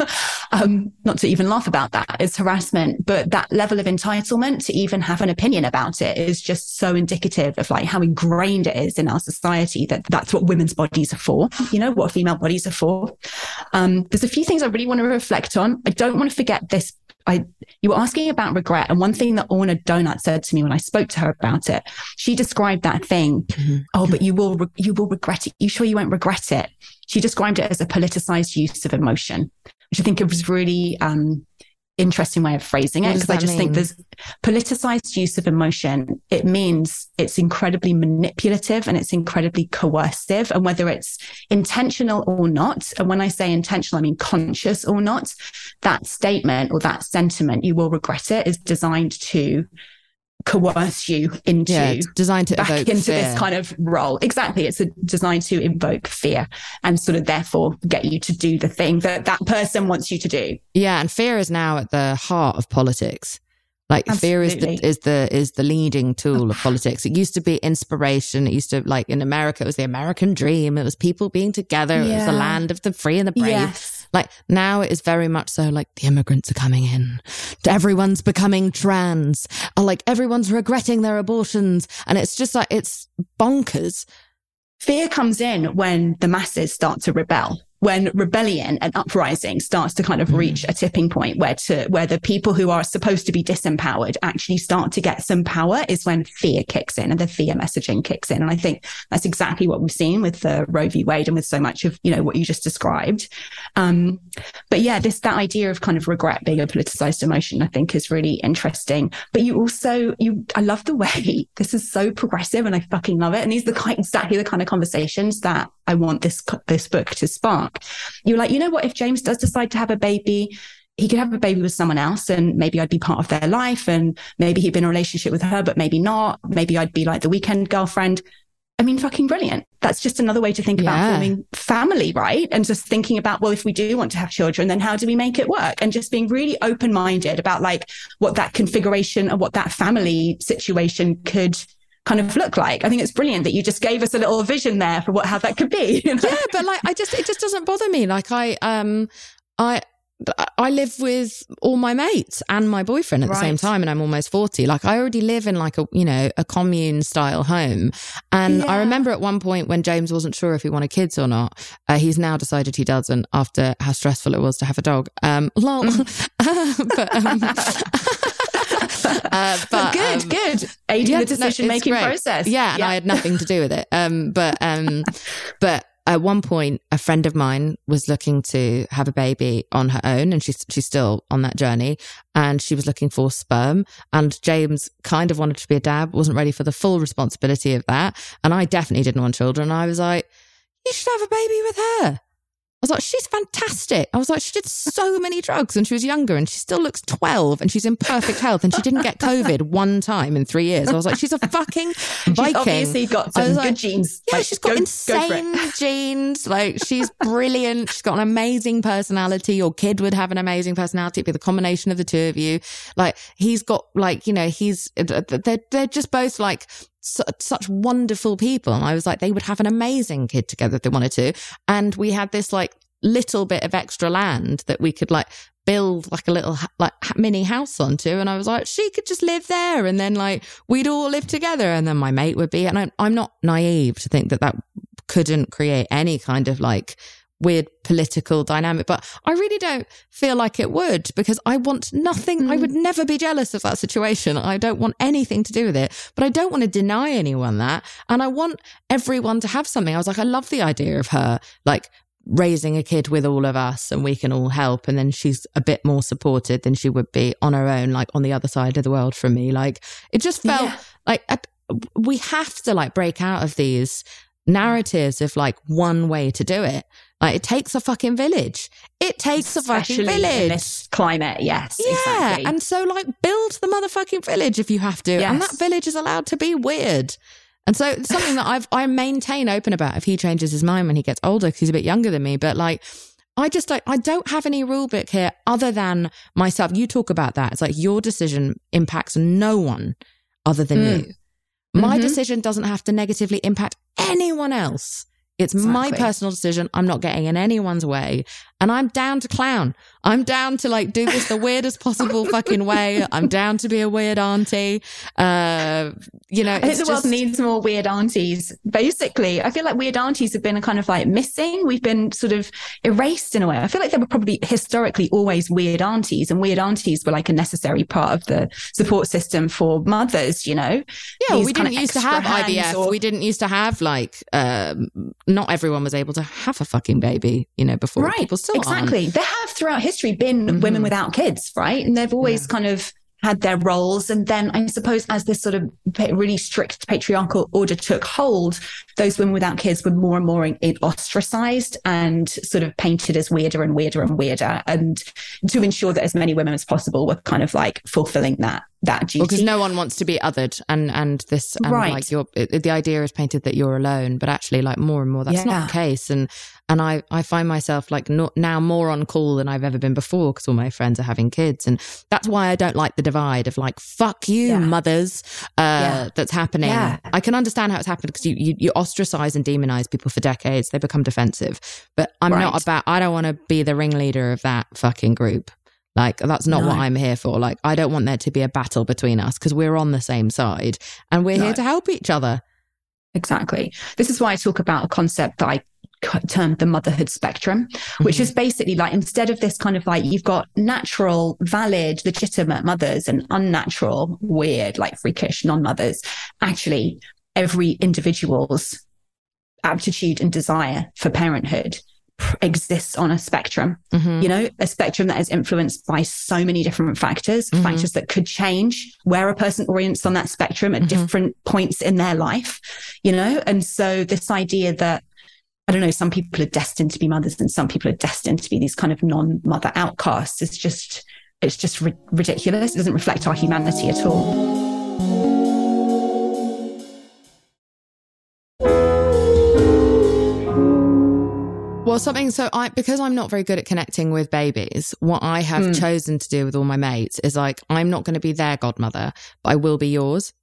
um, not to even laugh about that, it's harassment, but that level of entitlement to even have an opinion about it is just so indicative of like how ingrained it is in our society that that's what women's bodies are for, you know, what female bodies are for. Um, there's a few things I really want to reflect on. I don't want to forget this. I, you were asking about regret. And one thing that Orna Donut said to me when I spoke to her about it, she described that thing. Mm-hmm. Oh, but you will, re- you will regret it. You sure you won't regret it? She described it as a politicized use of emotion, which I think it was really, um, interesting way of phrasing it, because I just mean? think there's politicized use of emotion. It means it's incredibly manipulative and it's incredibly coercive, and whether it's intentional or not, and when I say intentional, I mean conscious or not, that statement or that sentiment, "you will regret it," is designed to coerce you into yeah, it's designed to back evoke into fear. This kind of role. Exactly. It's a, designed to invoke fear and sort of therefore get you to do the thing that that person wants you to do. Yeah. And fear is now at the heart of politics. Like Absolutely. fear is the, is the, is the leading tool of politics. It used to be inspiration. It used to, like in America, it was the American dream. It was people being together. Yeah. It was the land of the free and the brave. Yes. Like now it is very much so like the immigrants are coming in. Everyone's becoming trans. Or like everyone's regretting their abortions. And it's just like, it's bonkers. Fear comes in when the masses start to rebel. When rebellion and uprising starts to kind of reach a tipping point where to where the people who are supposed to be disempowered actually start to get some power, is when fear kicks in and the fear messaging kicks in. And I think that's exactly what we've seen with the Roe v. Wade and with so much of, you know, what you just described. Um, but yeah, this, that idea of kind of regret being a politicized emotion, I think is really interesting. But you also, you, I love the way this is so progressive and I fucking love it. And these are the kind, exactly the kind of conversations that I want this, this book to spark. You're like, you know what, if James does decide to have a baby, he could have a baby with someone else and maybe I'd be part of their life, and maybe he'd be in a relationship with her, but maybe not. Maybe I'd be like the weekend girlfriend. I mean, fucking brilliant. That's just another way to think yeah. about forming family, right? And just thinking about, well, if we do want to have children, then how do we make it work? And just being really open-minded about like what that configuration and what that family situation could kind of look like. I think it's brilliant that you just gave us a little vision there for what how that could be. You know? Yeah, but like I just it just doesn't bother me. Like I um I I live with all my mates and my boyfriend at the right. same time, and I'm almost forty. Like, I already live in like a, you know, a commune style home. And yeah. I remember at one point when James wasn't sure if he wanted kids or not, uh, he's now decided he doesn't after how stressful it was to have a dog. Um, lol. Mm. but, um, uh, but good, um, good. Aiding yeah, the decision-making no, process. Yeah, and yeah. I had nothing to do with it. Um, but, um, but, At one point, a friend of mine was looking to have a baby on her own, and she's she's still on that journey, and she was looking for sperm, and James kind of wanted to be a dad, wasn't ready for the full responsibility of that, and I definitely didn't want children. I was like, you should have a baby with her. I was like, she's fantastic. I was like, she did so many drugs and she was younger, and she still looks twelve, and she's in perfect health, and she didn't get COVID one time in three years. I was like, she's a fucking Viking. She's obviously got some good like, genes. Yeah, like, she's got go, insane go genes. Like, she's brilliant. She's got an amazing personality. Your kid would have an amazing personality. It'd be the combination of the two of you. Like, he's got like, you know, he's, they're, they're just both like, such wonderful people. And I was like, they would have an amazing kid together if they wanted to. And we had this like little bit of extra land that we could like build like a little like mini house onto. And I was like, she could just live there, and then like we'd all live together, and then my mate would be. And I, I'm not naive to think that that couldn't create any kind of like weird political dynamic, but I really don't feel like it would, because I want nothing. Mm. I would never be jealous of that situation. I don't want anything to do with it, but I don't want to deny anyone that. And I want everyone to have something. I was like, I love the idea of her like raising a kid with all of us, and we can all help. And then she's a bit more supported than she would be on her own, like on the other side of the world from me. Like, it just felt yeah. like uh, we have to like break out of these narratives of like one way to do it. Like, it takes a fucking village. It takes Especially a fucking village. In this climate, yes. Yeah. Exactly. And so like build the motherfucking village if you have to. Yes. And that village is allowed to be weird. And so it's something that I've, I maintain open about if he changes his mind when he gets older, because he's a bit younger than me. But like, I just don't, I don't have any rule book here other than myself. You talk about that. It's like your decision impacts no one other than mm. you. My mm-hmm. decision doesn't have to negatively impact anyone else. It's exactly. my personal decision. I'm not getting in anyone's way. And I'm down to clown. I'm down to like do this the weirdest possible fucking way. I'm down to be a weird auntie. Uh, you know, I think it's the just... world needs more weird aunties. Basically, I feel like weird aunties have been kind of like missing. We've been sort of erased in a way. I feel like there were probably historically always weird aunties, and weird aunties were like a necessary part of the support system for mothers, you know? Yeah, we didn't used to have I V F. Or... We didn't used to have like, um, not everyone was able to have a fucking baby, you know, before. Right. People still exactly. aren't. There have throughout history been mm-hmm. women without kids, right? And they've always yeah. kind of had their roles. And then I suppose as this sort of really strict patriarchal order took hold, those women without kids were more and more ostracized and sort of painted as weirder and weirder and weirder. And to ensure that as many women as possible were kind of like fulfilling that that duty. Because no one wants to be othered, and and this and right. like you're it, the idea is painted that you're alone, but actually like more and more that's yeah. not the case. And and I I find myself like not now more on call than I've ever been before, because all my friends are having kids, and that's why I don't like the divide of like fuck you yeah. mothers uh yeah. that's happening. Yeah. I can understand how it's happened, because you, you you ostracize and demonize people for decades. They become defensive, but I'm right. not about. I don't want to be the ringleader of that fucking group. Like, that's not no. what I'm here for. Like, I don't want there to be a battle between us, because we're on the same side and we're no. here to help each other. Exactly. This is why I talk about a concept that I termed the motherhood spectrum, which mm-hmm. is basically like, instead of this kind of like, you've got natural, valid, legitimate mothers and unnatural, weird, like freakish non-mothers. Actually, every individual's aptitude and desire for parenthood exists on a spectrum, mm-hmm. you know, a spectrum that is influenced by so many different factors, mm-hmm. factors that could change where a person orients on that spectrum at mm-hmm. different points in their life, you know? And so this idea that, I don't know, some people are destined to be mothers and some people are destined to be these kind of non-mother outcasts is just, it's just ri- ridiculous. It doesn't reflect our humanity at all. Well, something, so I, because I'm not very good at connecting with babies, what I have mm. chosen to do with all my mates is like, I'm not going to be their godmother, but I will be yours.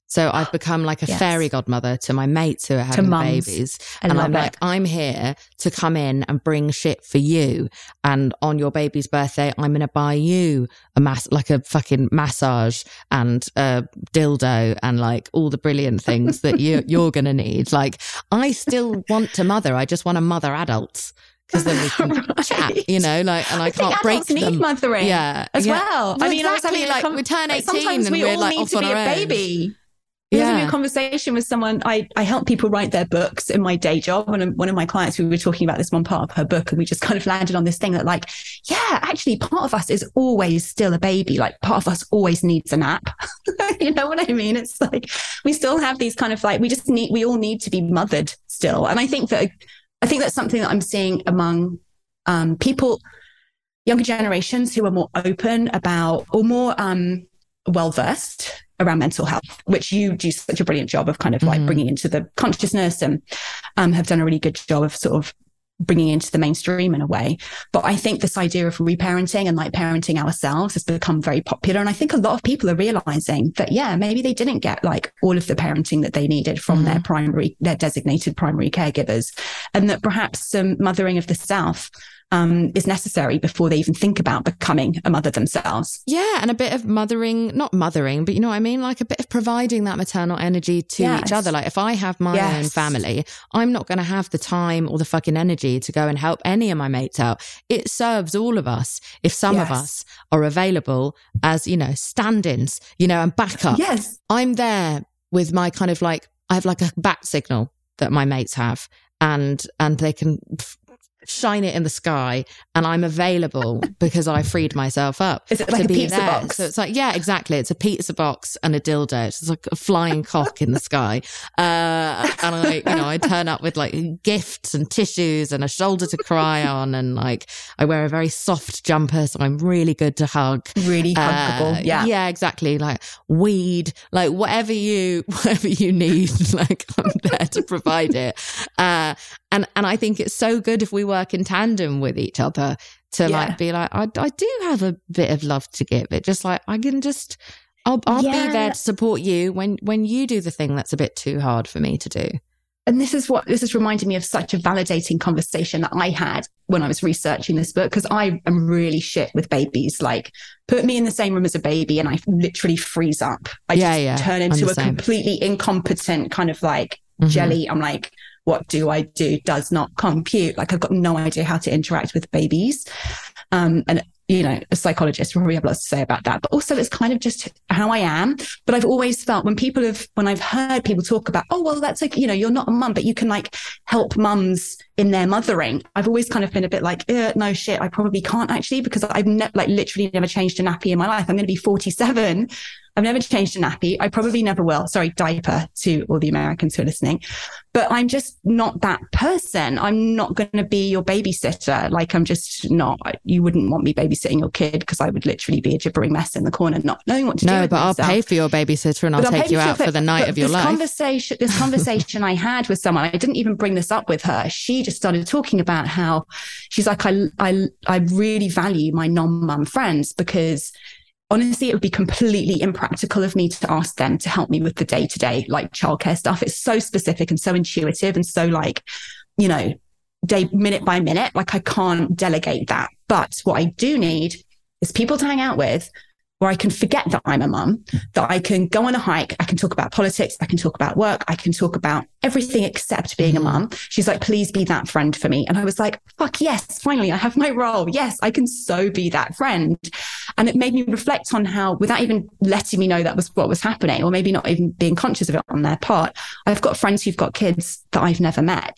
So I've become like a yes. fairy godmother to my mates who are having babies. I and love I'm it. like, I'm here to come in and bring shit for you. And on your baby's birthday, I'm going to buy you a mass, like a fucking massage and a dildo and like all the brilliant things that you, you're going to need. Like, I still want to mother. I just want to mother adults. Because then we can right. chat, you know, like, and I, I can't think break need them. mothering, yeah, as yeah. well. well. I mean, exactly. Like com- we turn eighteen, and we we're all like need off to on be our a own. baby. I was having a conversation with someone. I, I help people write their books in my day job. And one of my clients, we were talking about this one part of her book, and we just kind of landed on this thing that, like, yeah, actually, part of us is always still a baby. Like, part of us always needs a nap. You know what I mean? It's like we still have these kind of like we just need. We all need to be mothered still. And I think that I think that's something that I'm seeing among um, people, younger generations who are more open about or more um, well versed around mental health, which you do such a brilliant job of kind of like mm-hmm. bringing into the consciousness and um, have done a really good job of sort of bringing into the mainstream in a way. But I think this idea of reparenting and like parenting ourselves has become very popular. And I think a lot of people are realizing that, yeah, maybe they didn't get like all of the parenting that they needed from mm-hmm. their primary, their designated primary caregivers, and that perhaps some mothering of the self Um, is necessary before they even think about becoming a mother themselves. Yeah, and a bit of mothering, not mothering, but you know what I mean? Like a bit of providing that maternal energy to yes. each other. Like if I have my yes. own family, I'm not going to have the time or the fucking energy to go and help any of my mates out. It serves all of us if some yes. of us are available as, you know, stand-ins, you know, and backup. Yes. I'm there with my kind of like, I have like a bat signal that my mates have, and, and they can f- shine it in the sky, and I'm available because I freed myself up. Is it like to a be pizza there. box? So it's like, yeah, exactly. It's a pizza box and a dildo. It's like a flying cock in the sky. Uh, and I, you know, I turn up with like gifts and tissues and a shoulder to cry on. And like, I wear a very soft jumper, so I'm really good to hug. Really huggable. Uh, yeah. Yeah, exactly. Like weed, like whatever you, whatever you need, like I'm there to provide it. Uh, and, and I think it's so good if we work in tandem with each other to yeah. like be like, I, I do have a bit of love to give. It just like, I can just, I'll, I'll yeah. be there to support you when, when you do the thing that's a bit too hard for me to do. And this is what, this is reminding me of such a validating conversation that I had when I was researching this book, because I am really shit with babies. Like put me in the same room as a baby and I literally freeze up. I yeah, just yeah. turn into a completely incompetent kind of like mm-hmm. jelly. I'm like, what do I do? Does not compute. Like I've got no idea how to interact with babies. Um, and, you know, a psychologist will probably have lots to say about that. But also it's kind of just how I am. But I've always felt when people have, when I've heard people talk about, oh, well, that's like, you know, you're not a mum, but you can like help mums in their mothering. I've always kind of been a bit like, no shit, I probably can't actually, because I've ne- like literally never changed a nappy in my life. I'm going to be forty-seven. I've never changed a nappy. I probably never will. Sorry, diaper to all the Americans who are listening. But I'm just not that person. I'm not going to be your babysitter. Like I'm just not. You wouldn't want me babysitting your kid because I would literally be a gibbering mess in the corner, not knowing what to no, do. No, but I'll pay for your babysitter and I'll, I'll take you out for, for the night of your this life. Conversation, this conversation I had with someone, I didn't even bring this up with her. She just started talking about how she's like, I, I, I really value my non-mum friends because honestly, it would be completely impractical of me to ask them to help me with the day-to-day, like childcare stuff. It's so specific and so intuitive and so like, you know, day, minute by minute, like I can't delegate that. But what I do need is people to hang out with where I can forget that I'm a mum, that I can go on a hike. I can talk about politics. I can talk about work. I can talk about everything except being a mum. She's like, please be that friend for me. And I was like, fuck yes, finally, I have my role. Yes, I can so be that friend. And it made me reflect on how, without even letting me know that was what was happening, or maybe not even being conscious of it on their part, I've got friends who've got kids that I've never met,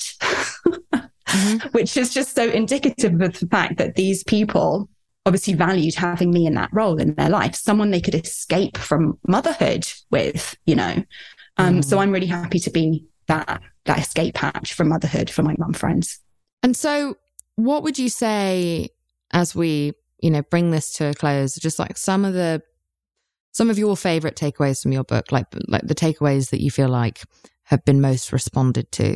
mm-hmm. which is just so indicative of the fact that these people obviously valued having me in that role in their life, someone they could escape from motherhood with, you know. Um, mm. So I'm really happy to be that that escape hatch from motherhood for my mum friends. And so what would you say as we, you know, bring this to a close, just like some of the, some of your favorite takeaways from your book, like, like the takeaways that you feel like have been most responded to?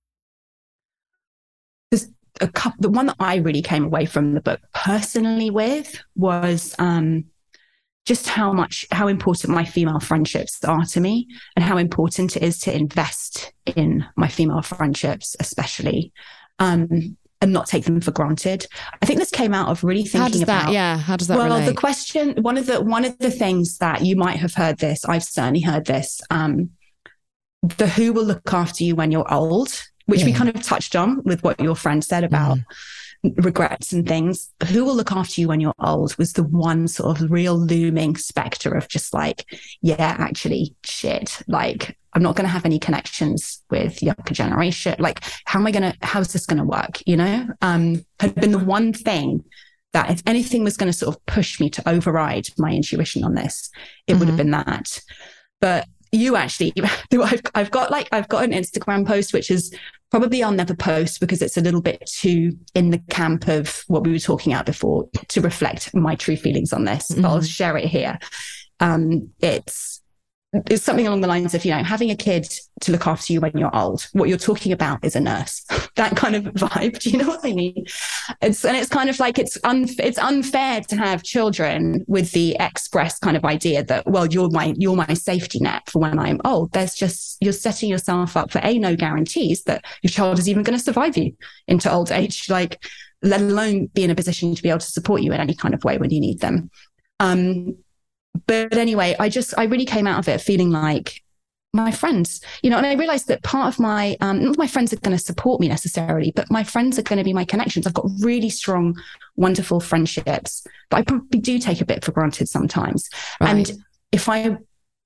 There's a couple, the one that I really came away from the book personally with was, um, just how much, how important my female friendships are to me, and how important it is to invest in my female friendships, especially, um, and not take them for granted. I think this came out of really thinking how does about, that, yeah, how does that well, relate? the question, one of the, one of the things that you might have heard this, I've certainly heard this, um, the who will look after you when you're old, which yeah. we kind of touched on with what your friend said about mm. regrets and things. Who will look after you when you're old was the one sort of real looming specter of just like, yeah, actually shit. Like, I'm not going to have any connections with younger generation. Like, how am I going to, how's this going to work? You know, um, had been the one thing that if anything was going to sort of push me to override my intuition on this, it mm-hmm. would have been that. But you actually, I've, I've got like, I've got an Instagram post, which is probably I'll never post because it's a little bit too in the camp of what we were talking about before to reflect my true feelings on this. Mm-hmm. But I'll share it here. Um, it's, it's something along the lines of, you know, having a kid to look after you when you're old. What you're talking about is a nurse, that kind of vibe. Do you know what I mean? It's, and it's kind of like, it's, un, it's unfair to have children with the express kind of idea that, well, you're my, you're my safety net for when I'm old. There's just, you're setting yourself up for a, no guarantees that your child is even going to survive you into old age, like, let alone be in a position to be able to support you in any kind of way when you need them. Um, But anyway, I just, I really came out of it feeling like my friends, you know, and I realized that part of my, um, not my friends are going to support me necessarily, but my friends are going to be my connections. I've got really strong, wonderful friendships, but I probably do take a bit for granted sometimes. Right. And if I,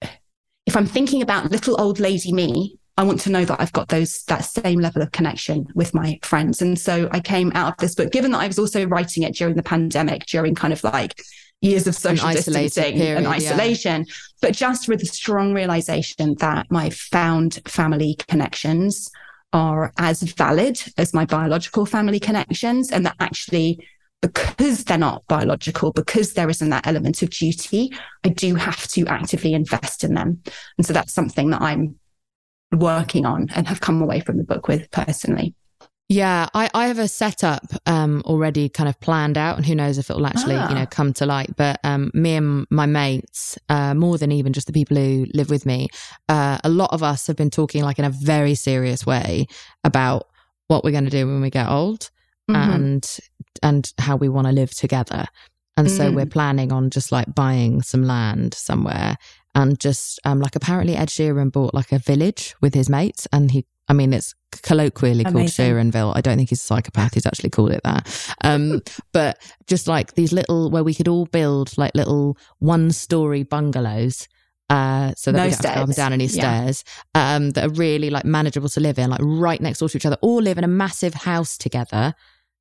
if I'm thinking about little old lady me, I want to know that I've got those, that same level of connection with my friends. And so I came out of this book, given that I was also writing it during the pandemic, during kind of like years of social distancing period, and isolation, yeah. but just with a strong realization that my found family connections are as valid as my biological family connections, and that actually, because they're not biological, because there isn't that element of duty, I do have to actively invest in them. And so that's something that I'm working on and have come away from the book with personally. Yeah, I, I have a setup um, already kind of planned out, and who knows if it will actually, ah. you know, come to light. But um, me and my mates, uh, more than even just the people who live with me, uh, a lot of us have been talking like in a very serious way about what we're going to do when we get old, mm-hmm. and and how we want to live together. And mm. so we're planning on just like buying some land somewhere, and just um, like apparently Ed Sheeran bought like a village with his mates, and he. I mean, it's colloquially Amazing. Called Sheeranville. I don't think he's a psychopath. He's actually called it that. Um, but just like these little, where we could all build like little one-story bungalows, uh, so that no we don't have to go up and down any yeah. stairs, um, that are really like manageable to live in, like right next door to each other, all live in a massive house together.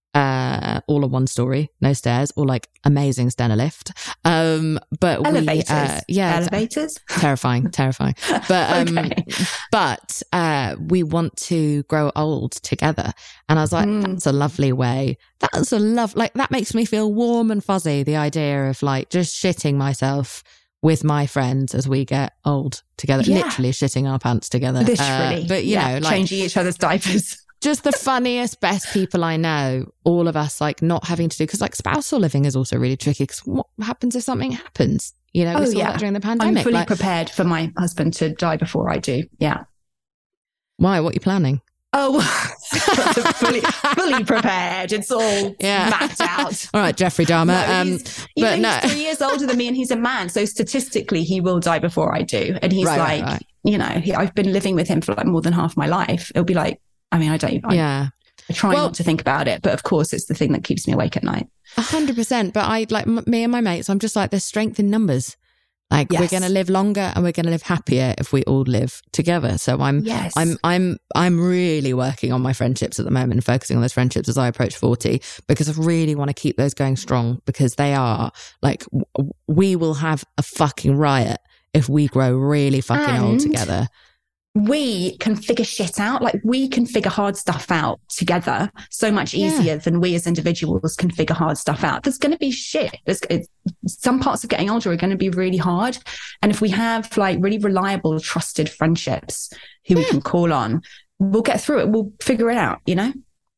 Uh, all on one story, no stairs, or like amazing Stena lift. Um, but elevators, we, uh, yeah, elevators, terrifying, terrifying. But um, okay. but uh, we want to grow old together, and I was like, mm. that's a lovely way. That's a love, like that makes me feel warm and fuzzy. The idea of like just shitting myself with my friends as we get old together, yeah. literally shitting our pants together. Literally, uh, but you yeah. know, like changing each other's diapers. Just the funniest, best people I know, all of us like not having to do, because like spousal living is also really tricky, because what happens if something happens? You know, we oh, saw yeah. that during the pandemic. I'm fully like, prepared for my husband to die before I do. Yeah. Why? What are you planning? Oh, fully, fully prepared. It's all yeah. mapped out. All right, Jeffrey Dahmer. No, um, he's, but he's no. three years older than me, and he's a man. So statistically, he will die before I do. And he's right, like, right, right. you know, he, I've been living with him for like more than half my life. It'll be like, I mean, I don't. I, yeah. I try well, not to think about it, but of course, it's the thing that keeps me awake at night. A hundred percent. But I like m- me and my mates. I'm just like, there's strength in numbers. Like yes. we're going to live longer, and we're going to live happier if we all live together. So I'm, yes. I'm, I'm, I'm really working on my friendships at the moment and focusing on those friendships as I approach forty, because I really want to keep those going strong, because they are like, w- we will have a fucking riot if we grow really fucking and old together. We can figure shit out. Like we can figure hard stuff out together so much easier yeah. than we as individuals can figure hard stuff out. There's going to be shit. There's some parts of getting older are going to be really hard. And if we have like really reliable, trusted friendships who yeah. we can call on, we'll get through it. We'll figure it out, you know?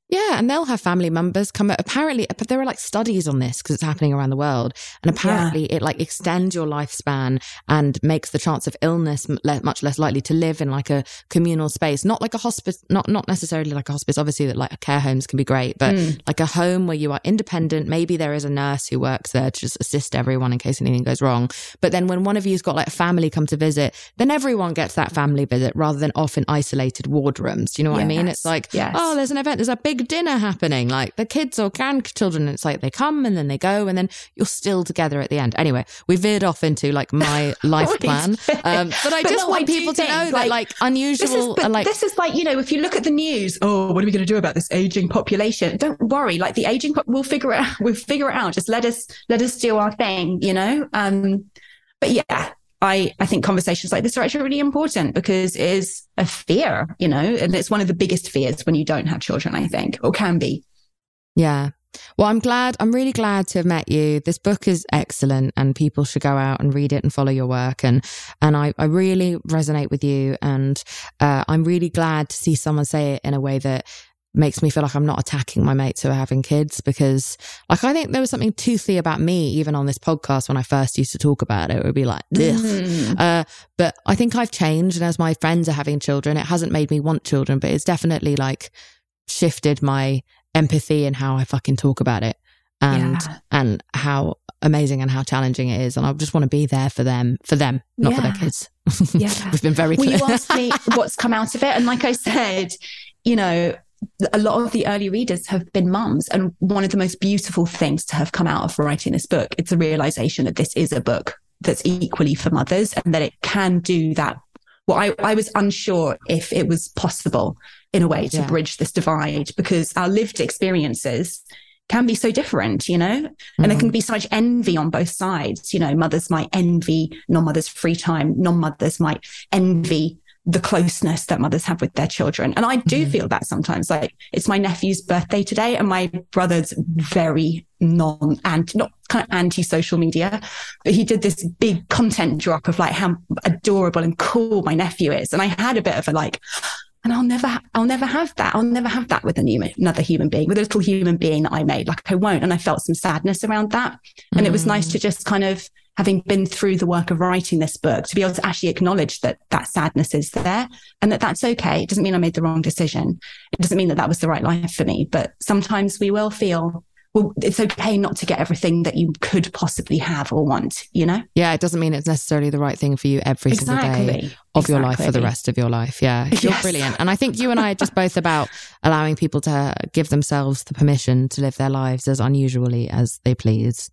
Yeah, and they'll have family members come. Apparently, but there are like studies on this because it's happening around the world, and apparently yeah. it like extends your lifespan and makes the chance of illness much less likely to live in like a communal space, not like a hospice, not not necessarily like a hospice. Obviously, that like care homes can be great, but mm. like a home where you are independent. Maybe there is a nurse who works there to just assist everyone in case anything goes wrong. But then when one of you's got like a family come to visit, then everyone gets that family visit rather than off in isolated ward rooms. Do you know what yes. I mean? It's like, yes. oh, there's an event, there's a big dinner happening, like the kids or grandchildren, it's like they come and then they go and then you're still together at the end. Anyway, we veered off into like my life plan, um, but I but just no, want I people to know like, that like unusual this is, but like this is like, you know, if you look at the news, oh, what are we going to do about this aging population? Don't worry, like the aging we'll figure it out, we'll figure it out. Just let us let us do our thing, you know. Um but yeah, I, I think conversations like this are actually really important because it is a fear, you know, and it's one of the biggest fears when you don't have children, I think, or can be. Yeah. Well, I'm glad, I'm really glad to have met you. This book is excellent and people should go out and read it and follow your work. And, and I, I really resonate with you. And uh, I'm really glad to see someone say it in a way that makes me feel like I'm not attacking my mates who are having kids, because like I think there was something toothy about me even on this podcast when I first used to talk about it. It would be like mm. uh, but I think I've changed, and as my friends are having children, it hasn't made me want children, but it's definitely like shifted my empathy and how I fucking talk about it, and yeah. and how amazing and how challenging it is, and I just want to be there for them for them not yeah. for their kids. Yeah. We've been very clear. Well, you asked me what's come out of it, and like I said, you know, a lot of the early readers have been mums, and one of the most beautiful things to have come out of writing this book, it's a realization that this is a book that's equally for mothers and that it can do that. Well, I, I was unsure if it was possible in a way to yeah. bridge this divide, because our lived experiences can be so different, you know, mm-hmm. and there can be so much envy on both sides. You know, mothers might envy non-mothers' free time. Non-mothers might envy the closeness that mothers have with their children. And I do mm-hmm. feel that sometimes. Like, it's my nephew's birthday today and my brother's very non and not kind of anti-social media, but he did this big content drop of like how adorable and cool my nephew is. And I had a bit of a like, and I'll never, I'll never have that. I'll never have that with a human, another human being, with a little human being that I made. Like, I won't. And I felt some sadness around that. And mm-hmm. it was nice to just kind of, having been through the work of writing this book, to be able to actually acknowledge that that sadness is there and that that's okay. It doesn't mean I made the wrong decision. It doesn't mean that that was the right life for me. But sometimes we will feel, well, it's okay not to get everything that you could possibly have or want, you know? Yeah, it doesn't mean it's necessarily the right thing for you every exactly. single day of exactly. your life for the rest of your life. Yeah, you're yes. brilliant. And I think you and I are just both about allowing people to give themselves the permission to live their lives as unusually as they please.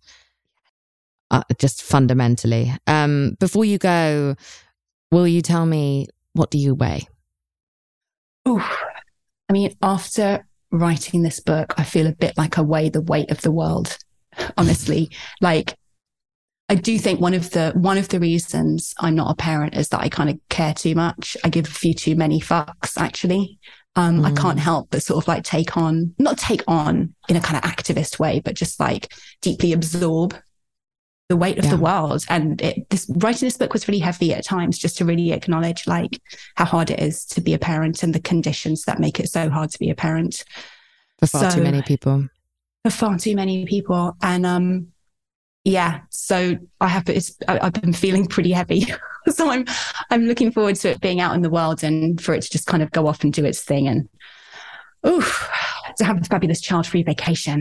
Uh, just fundamentally. Um, before you go, will you tell me, what do you weigh? Oh, I mean, after writing this book, I feel a bit like I weigh the weight of the world, honestly. Like, I do think one of the one of the reasons I'm not a parent is that I kind of care too much. I give a few too many fucks, actually. Um, mm. I can't help but sort of like take on, not take on in a kind of activist way, but just like deeply absorb the weight of yeah. the world. And it, this writing this book was really heavy at times, just to really acknowledge like how hard it is to be a parent and the conditions that make it so hard to be a parent. For far so, too many people. For far too many people. And um, yeah, so I have, it's, I, I've been feeling pretty heavy. So I'm, I'm looking forward to it being out in the world and for it to just kind of go off and do its thing. And oof, to have a fabulous child-free vacation.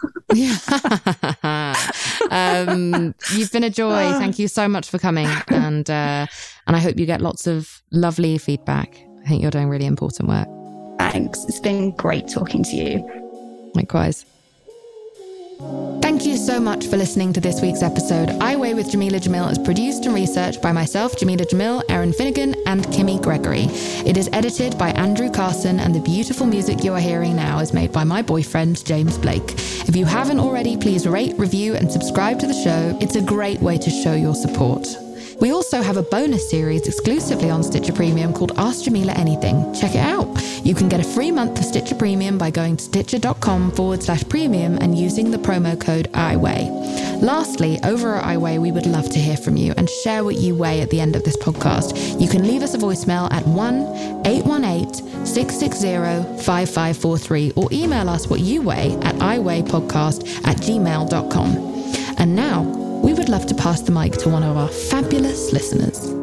um, you've been a joy. Thank you so much for coming, and uh, and I hope you get lots of lovely feedback. I think you're doing really important work. Thanks. It's been great talking to you. Likewise. Thank you so much for listening to this week's episode. I Weigh with Jameela Jamil is produced and researched by myself, Jameela Jamil, Erin Finnegan, and Kimmy Gregory. It is edited by Andrew Carson, and the beautiful music you are hearing now is made by my boyfriend, James Blake. If you haven't already, please rate, review, and subscribe to the show. It's a great way to show your support. We also have a bonus series exclusively on Stitcher Premium called Ask Jameela Anything. Check it out. You can get a free month of Stitcher Premium by going to stitcher.com forward slash premium and using the promo code I Weigh. Lastly, over at iWeigh, we would love to hear from you and share what you weigh at the end of this podcast. You can leave us a voicemail at one eight one eight, six six zero, five five four three or email us what you weigh at iweighpodcast at gmail dot com. And now, we would love to pass the mic to one of our fabulous listeners.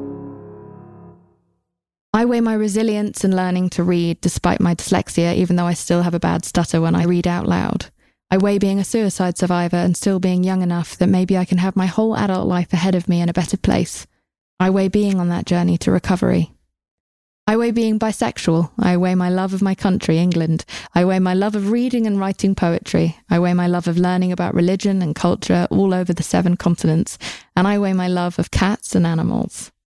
I weigh my resilience in learning to read despite my dyslexia, even though I still have a bad stutter when I read out loud. I weigh being a suicide survivor and still being young enough that maybe I can have my whole adult life ahead of me in a better place. I weigh being on that journey to recovery. I weigh being bisexual. I weigh my love of my country, England. I weigh my love of reading and writing poetry. I weigh my love of learning about religion and culture all over the seven continents. And I weigh my love of cats and animals.